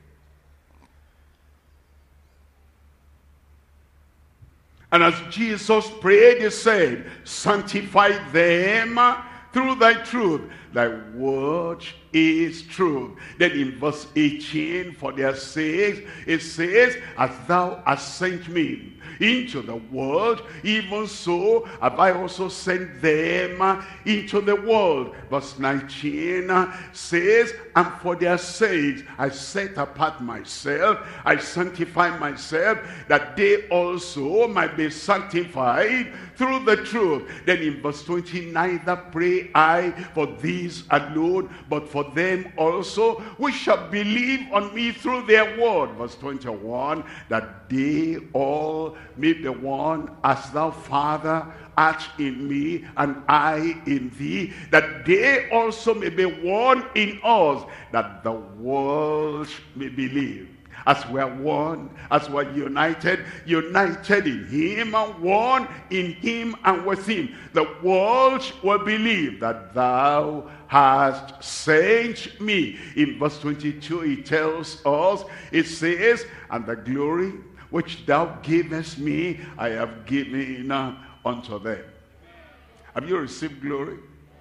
[SPEAKER 1] And as Jesus prayed, he said, sanctify them through thy truth. Thy word is truth. Then in verse eighteen, for their sakes, it says, as thou hast sent me into the world, even so have I also sent them into the world. Verse nineteen says, and for their sakes I set apart myself, I sanctify myself, that they also might be sanctified through the truth. Then in verse twenty, neither pray I for these alone, but for them also which shall believe on me through their word. Verse twenty-one, that they all may be one, as thou, Father, art in me, and I in thee, that they also may be one in us, that the world may believe. As we are one, as we are united, united in him, and one in him and with him, the world will believe that thou hast sent me. In verse twenty-two, it tells us, it says, and the glory which thou gavest me, I have given unto them. Have you received glory?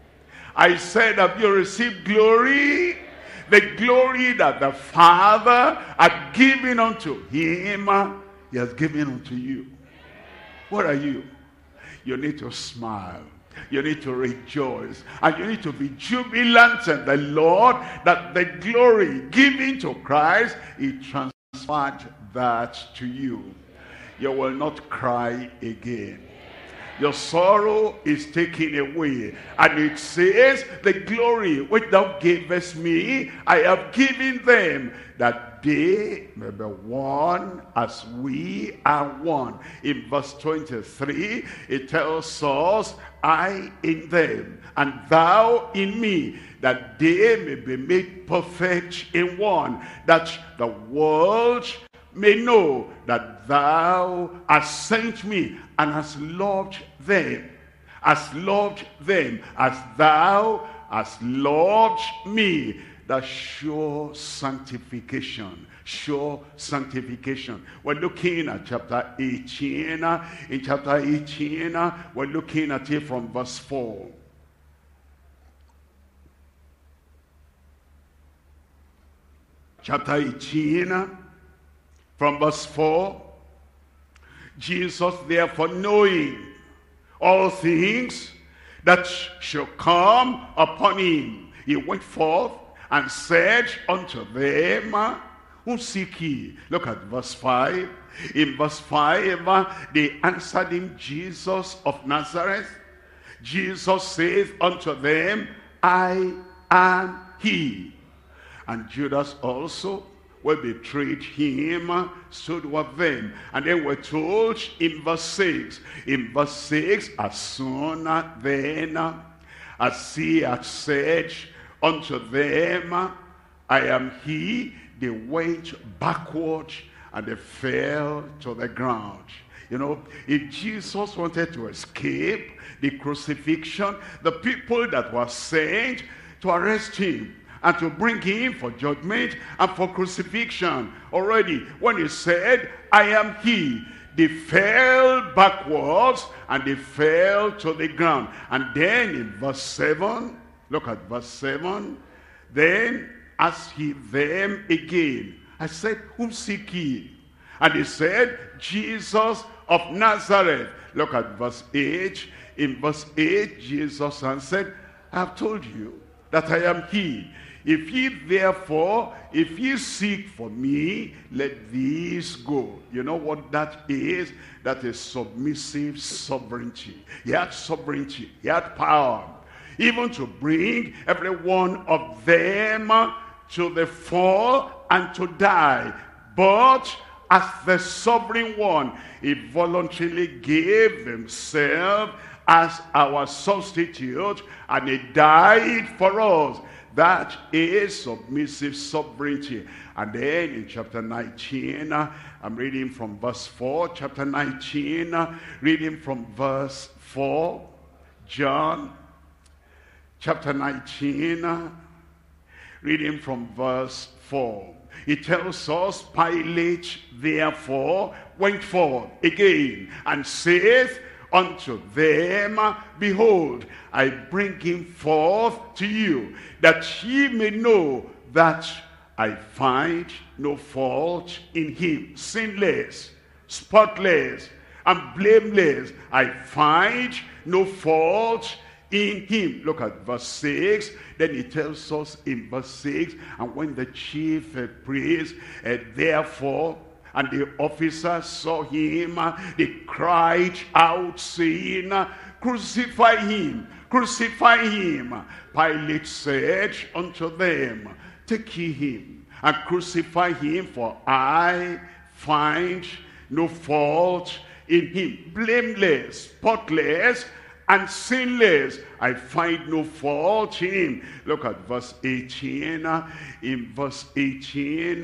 [SPEAKER 1] I said, have you received glory? The glory that the Father had given unto him, he has given unto you. What are you? You need to smile. You need to rejoice. And you need to be jubilant in the Lord that the glory given to Christ, he transferred that to you. You will not cry again. Your sorrow is taken away. And it says, the glory which thou gavest me, I have given them, that they may be one as we are one. In verse twenty-three, it tells us, I in them, and thou in me, that they may be made perfect in one, that the world may know that thou hast sent me and hast loved them, hast loved them as thou hast loved me. The sure sanctification, sure sanctification. We're looking at chapter eighteen. In chapter eighteen, we're looking at it from verse four. Chapter eighteen, from verse four, Jesus therefore, knowing all things that shall come upon him, he went forth and said unto them, whom seek ye? Look at verse five. In verse five, they answered him, Jesus of Nazareth. Jesus saith unto them, I am he. And Judas also, will betrayed him, stood with them. And they were told in verse six, in verse six, as soon then as he had said unto them, I am he, they went backward and they fell to the ground. You know, if Jesus wanted to escape the crucifixion, the people that were sent to arrest him and to bring him for judgment and for crucifixion, already when he said, I am he, they fell backwards and they fell to the ground. And then in verse seven, look at verse seven, then asked he them again, I said, whom seek ye? And he said, Jesus of Nazareth. Look at verse eight. In verse eight, Jesus answered, I have told you that I am he. If ye therefore, if ye seek for me, let these go. You know what that is? That is submissive sovereignty. He had sovereignty. He had power. Even to bring every one of them to the fall and to die. But as the sovereign one, he voluntarily gave himself as our substitute, and he died for us. That is submissive sovereignty. And then in chapter nineteen, uh, I'm reading from verse four, chapter nineteen, uh, reading from verse four, John, chapter nineteen, uh, reading from verse four. It tells us, Pilate therefore went forth again and saith unto them, behold, I bring him forth to you, that ye may know that I find no fault in him. Sinless, spotless, and blameless. I find no fault in him. Look at verse six. Then he tells us in verse six, and when the chief uh, priest uh, therefore and the officers saw him, uh, they cried out, saying, crucify him, crucify him. Pilate said unto them, take ye him and crucify him, for I find no fault in him. Blameless, spotless, and sinless, I find no fault in him. Look at verse eighteen. In verse eighteen,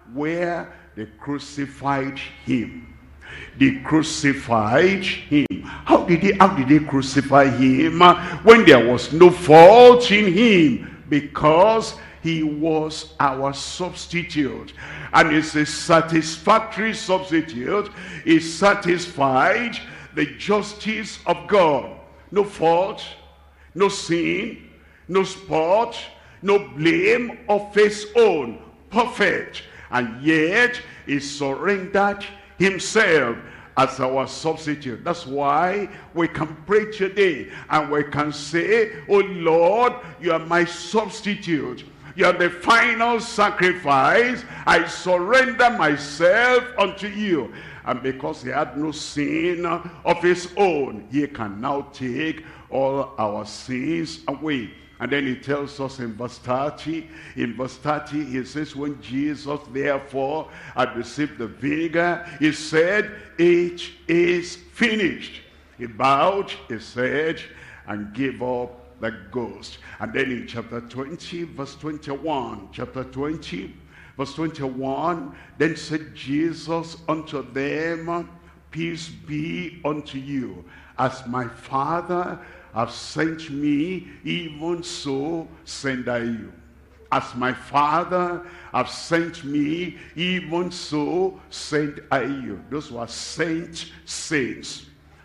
[SPEAKER 1] where they crucified him. They crucified him. How did they, how did they crucify him? When there was no fault in him, because he was our substitute. And it's a satisfactory substitute. He satisfied the justice of God. No fault, no sin, no spot, no blame of his own. Perfect. And yet he surrendered himself as our substitute. That's why we can pray today and we can say, oh Lord, you are my substitute. You are the final sacrifice. I surrender myself unto you. And because he had no sin of his own, he can now take all our sins away. And then he tells us in verse thirty, in verse thirty, he says, when Jesus therefore had received the vinegar, he said, it is finished. He bowed his head and gave up the ghost. And then in chapter twenty, verse twenty-one, chapter twenty, verse twenty-one, then said Jesus unto them, peace be unto you. As my Father have sent me, even so send I you. As my Father have sent me, even so send I you. Those were sent saints.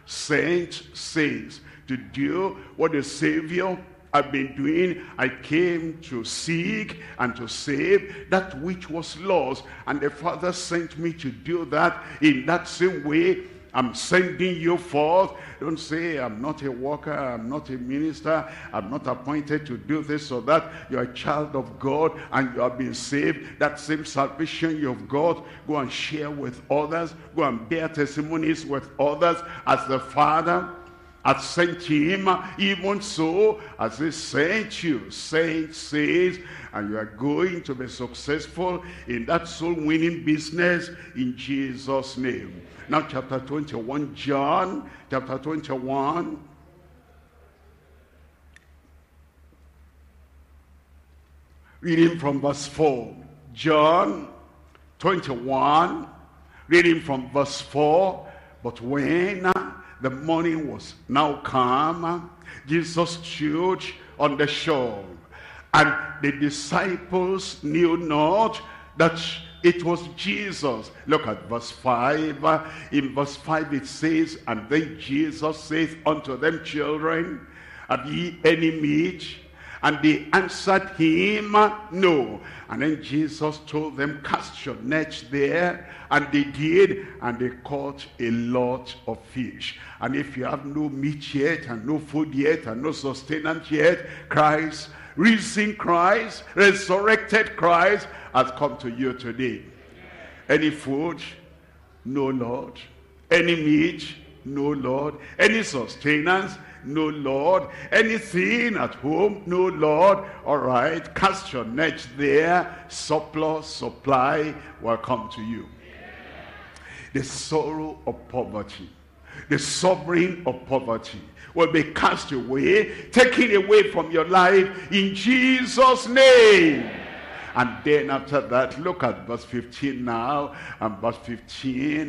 [SPEAKER 1] Sent saints to do what the Savior had been doing. I came to seek and to save that which was lost. And the Father sent me to do that. In that same way, I'm sending you forth. Don't say, I'm not a worker, I'm not a minister, I'm not appointed to do this or that. You're a child of God and you have been saved. That same salvation you've got, go and share with others. Go and bear testimonies with others. As the Father has sent him, even so as he sent you, saint says, and you are going to be successful in that soul-winning business in Jesus' name. Now chapter twenty-one, John, chapter twenty-one. Reading from verse four. John twenty-one, reading from verse four. But when uh, the morning was now come, uh, Jesus stood on the shore, and the disciples knew not that it was Jesus. Look at verse five. Uh, in verse five it says, and then Jesus saith unto them, children, have ye any meat? And they answered him, no. And then Jesus told them, cast your nets there. And they did, and they caught a lot of fish. And if you have no meat yet, and no food yet, and no sustenance yet, Christ, risen Christ, resurrected Christ, has come to you today. Any food? No, Lord. Any meat? No, Lord. Any sustenance? No, Lord. Anything at home? No, Lord. All right, cast your net there. Surplus, supply will come to you. The sorrow of poverty, the suffering of poverty will be cast away, taken away from your life in Jesus' name. And then after that, look at verse fifteen now. And verse fifteen,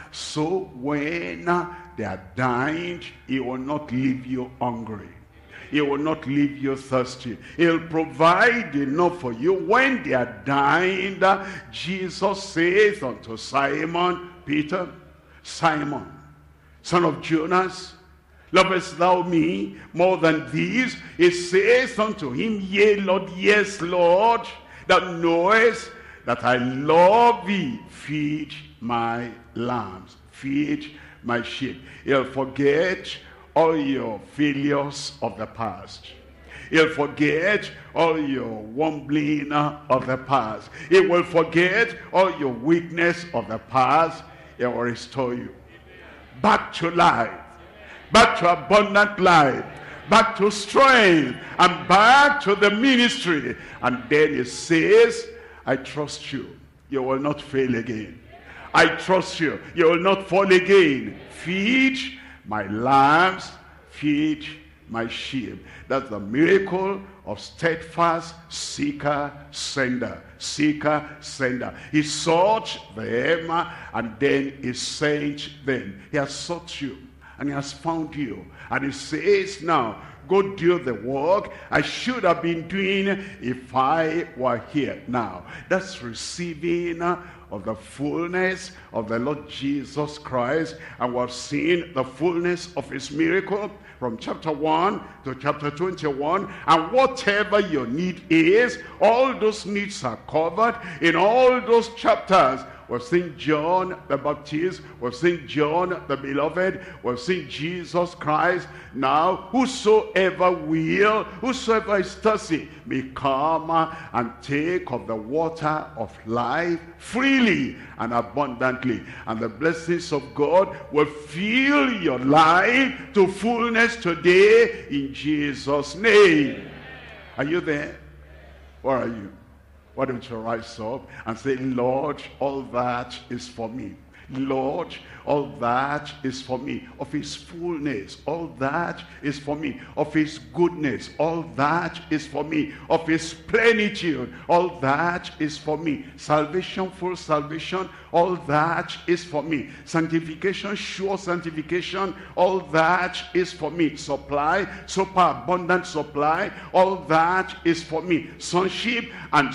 [SPEAKER 1] so when they are dined, he will not leave you hungry. He will not leave you thirsty. He'll provide enough for you. When they are dined, Jesus saith unto Simon Peter, Simon, son of Jonas, lovest thou me more than these? He saith unto him, yea, Lord, yes, Lord, thou knowest that I love thee. Feed my lambs, feed my sheep. He'll forget all your failures of the past. He'll forget all your wumbling of the past. He will forget all your weakness of the past. He will restore you back to life, back to abundant life, back to strength, and back to the ministry. And then he says, I trust you. You will not fail again. I trust you. You will not fall again. Feed my lambs, feed my sheep. That's the miracle of steadfast seeker, sender. Seeker, sender. He sought them, and then he sent them. He has sought you, and he has found you. And he says now, go do the work I should have been doing if I were here. Now, that's receiving of the fullness of the Lord Jesus Christ. And we're seeing the fullness of his miracle from chapter one to chapter twenty-one. And whatever your need is, all those needs are covered in all those chapters. We've seen John the Baptist, we've seen John the Beloved, we've seen Jesus Christ. Now, whosoever will, whosoever is thirsty, may come and take of the water of life freely and abundantly. And the blessings of God will fill your life to fullness today in Jesus' name. Are you there? Where are you? Why don't you rise up and say, Lord, all that is for me. Lord, all that is for me. Of his fullness, all that is for me. Of his goodness, all that is for me. Of his plenitude, all that is for me. Salvation, full salvation, all that is for me. Sanctification, sure sanctification, all that is for me. Supply, super abundant supply, all that is for me. Sonship and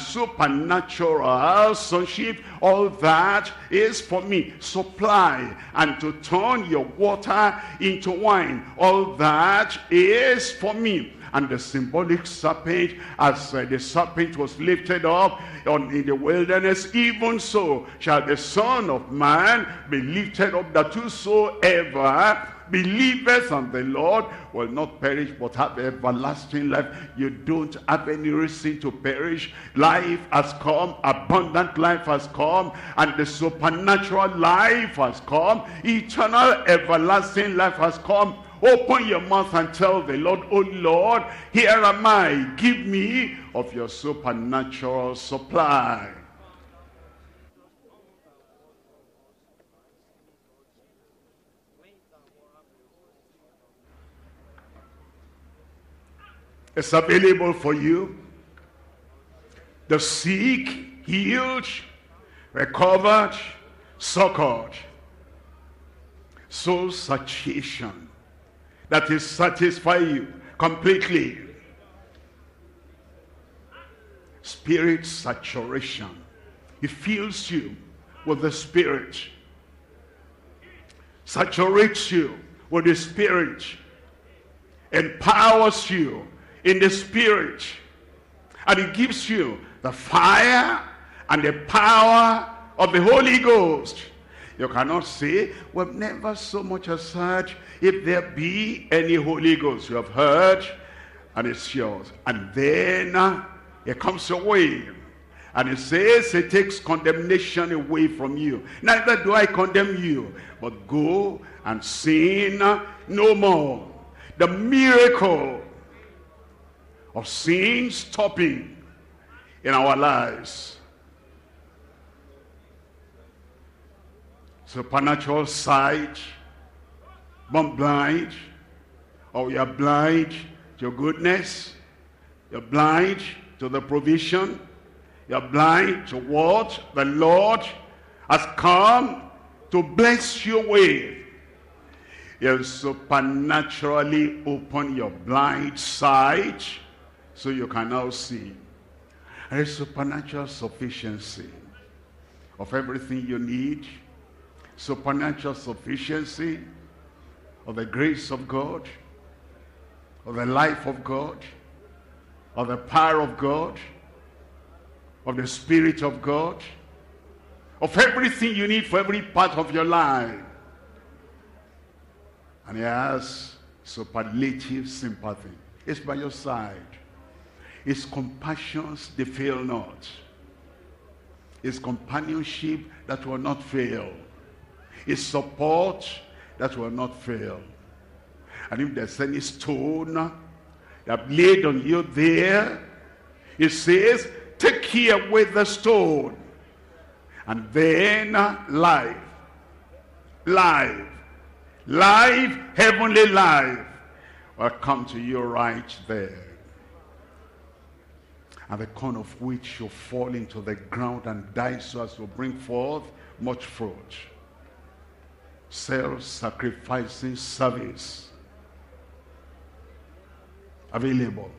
[SPEAKER 1] supernatural sonship, all that is for me. Supply and to turn your water into wine, all that is for me. And the symbolic serpent, as uh, the serpent was lifted up on, in the wilderness, even so shall the Son of Man be lifted up, that whosoever believeth on the Lord will not perish but have everlasting life. You don't have any reason to perish. Life has come, abundant life has come, and the supernatural life has come. Eternal everlasting life has come. Open your mouth and tell the Lord, oh Lord, here am I. Give me of your supernatural supply. It's available for you. The sick, healed, recovered, succored. soul satiation that is satisfy you completely. Spirit saturation. He fills you with the Spirit. Saturates you with the Spirit. Empowers you in the Spirit. And he gives you the fire and the power of the Holy Ghost. You cannot say, we've never so much as heard if there be any Holy Ghost. You have heard, and it's yours. And then uh, it comes away. And it says it takes condemnation away from you. Neither do I condemn you, but go and sin no more. The miracle of sin stopping in our lives. Supernatural sight, born blind, or you're blind to your goodness, you're blind to the provision, you're blind to what the Lord has come to bless you with. He'll supernaturally open your blind sight so you can now see. There is supernatural sufficiency of everything you need. Supernatural sufficiency of the grace of God, of the life of God, of the power of God, of the Spirit of God, of everything you need for every part of your life. And he has superlative sympathy. It's by your side. His compassions, they fail not. His companionship that will not fail. His support that will not fail. And if there's any stone that laid on you there, it says, take care with the stone. And then life, life, life, heavenly life will come to you right there. And the corn of which you fall into the ground and die so as to bring forth much fruit. Self-sacrificing service available.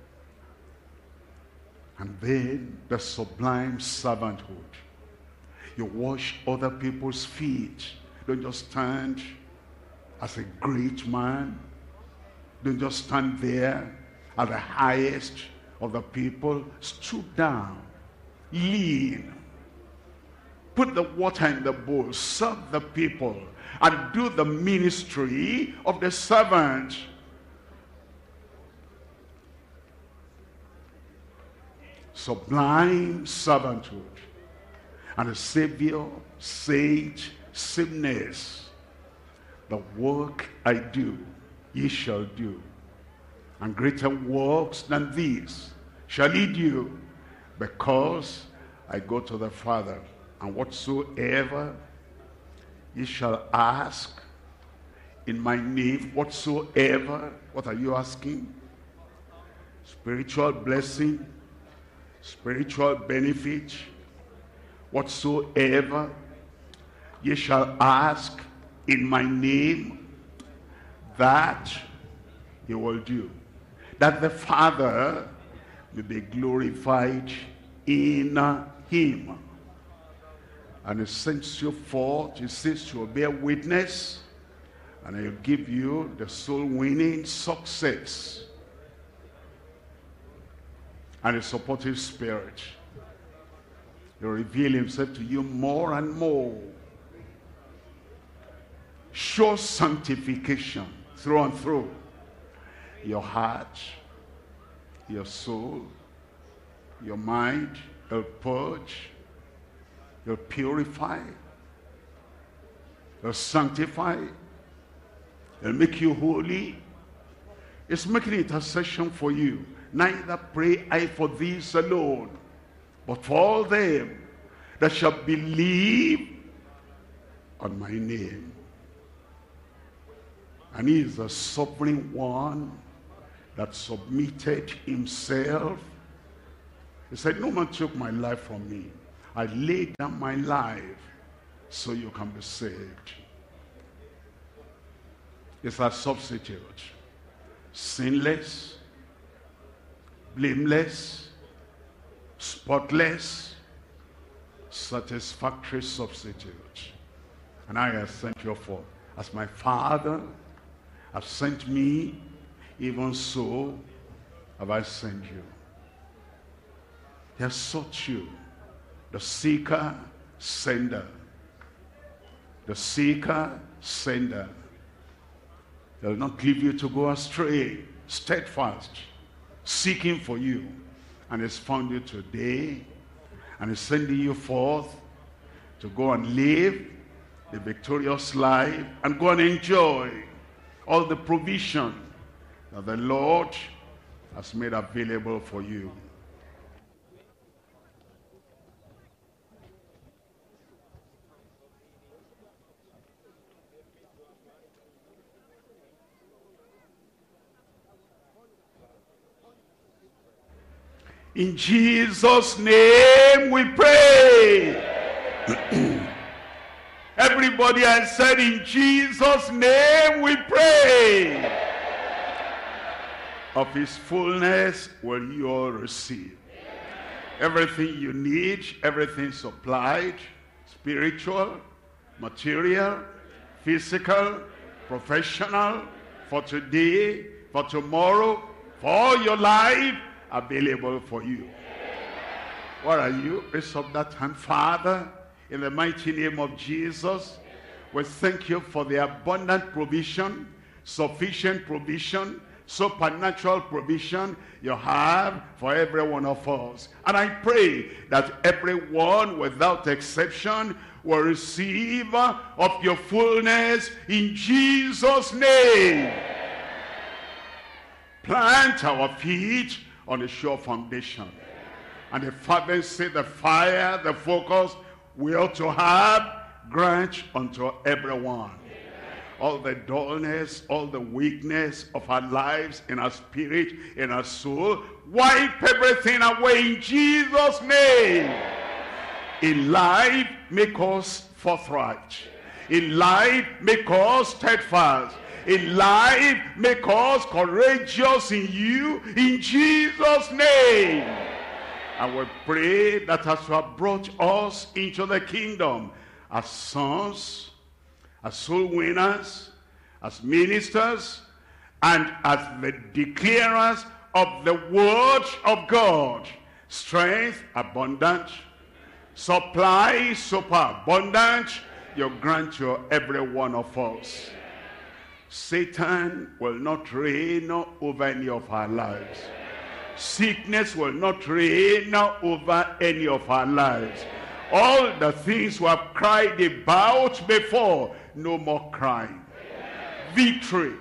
[SPEAKER 1] And then the sublime servanthood. You wash other people's feet. Don't just stand as a great man. Don't just stand there at the highest of the people. Stoop down, lean, put the water in the bowl, serve the people, and do the ministry of the servant. Sublime servanthood. And the Savior said, sameness. The work I do, ye shall do. And greater works than these shall he do, because I go to the Father. And whatsoever ye shall ask in my name, whatsoever, what are you asking? Spiritual blessing, spiritual benefit, whatsoever ye shall ask in my name, that he will do. That the Father will be glorified in him. And he sends you forth, he says to bear witness, and he'll give you the soul-winning success. And a supportive spirit. He'll reveal himself to you more and more. Sure sanctification through and through. Your heart, your soul, your mind, he'll purge, he'll purify, he'll sanctify, he'll make you holy. It's making intercession for you. Neither pray I for these alone, but for all them that shall believe on my name. And he is the sovereign one that submitted himself. He said, no man took my life from me. I laid down my life so you can be saved. is a substitute. Sinless, blameless, spotless, satisfactory substitute. And I have sent you forth. As my Father has sent me, even so have I sent you. He has sought you, the seeker, sender. The seeker, sender. He will not leave you to go astray. Steadfast, seeking for you. And he's found you today. And he's sending you forth to go and live the victorious life and go and enjoy all the provision that the Lord has made available for you. In Jesus' name we pray. Everybody has said, in Jesus' name we pray. Of his fullness will you all receive. Everything you need, everything supplied, spiritual, material, physical, professional, for today, for tomorrow, for all your life, available for you. What are you? Raise up that hand. Father, in the mighty name of Jesus, we thank you for the abundant provision, sufficient provision, supernatural provision you have for every one of us. And I pray that everyone without exception will receive of your fullness in Jesus' name. Plant our feet on a sure foundation. And the Father said the fire, the focus we ought to have, grant unto everyone. All the dullness, all the weakness of our lives, in our spirit, in our soul, wipe everything away in Jesus' name. In life, make us forthright. In life, make us steadfast. In life, make us courageous in you, in Jesus' name. And we pray that as you have brought us into the kingdom, as sons, as soul winners, as ministers, and as the declarers of the word of God, strength abundant, supply superabundant, you grant to every one of us. Satan will not reign over any of our lives. Sickness will not reign over any of our lives. All the things we have cried about before, no more crying. Victory,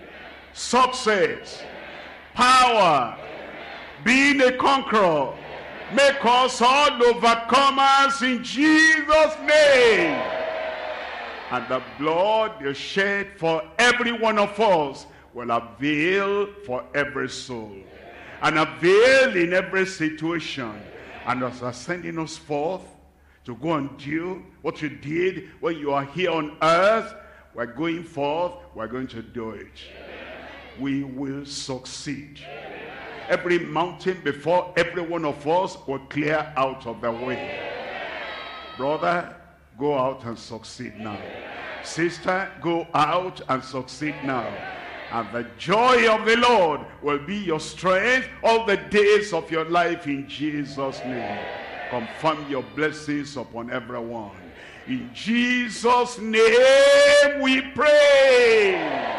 [SPEAKER 1] success, power, being a conqueror. Make us all overcomers in Jesus' name. And the blood you shed for every one of us will avail for every soul. And avail in every situation. And as you are sending us forth to go and do what you did when you are here on earth, we're going forth, we're going to do it. We will succeed. Every mountain before every one of us will clear out of the way. Brother, go out and succeed now. Sister, go out and succeed now. And the joy of the Lord will be your strength all the days of your life in Jesus' name. Confirm your blessings upon everyone. In Jesus' name we pray.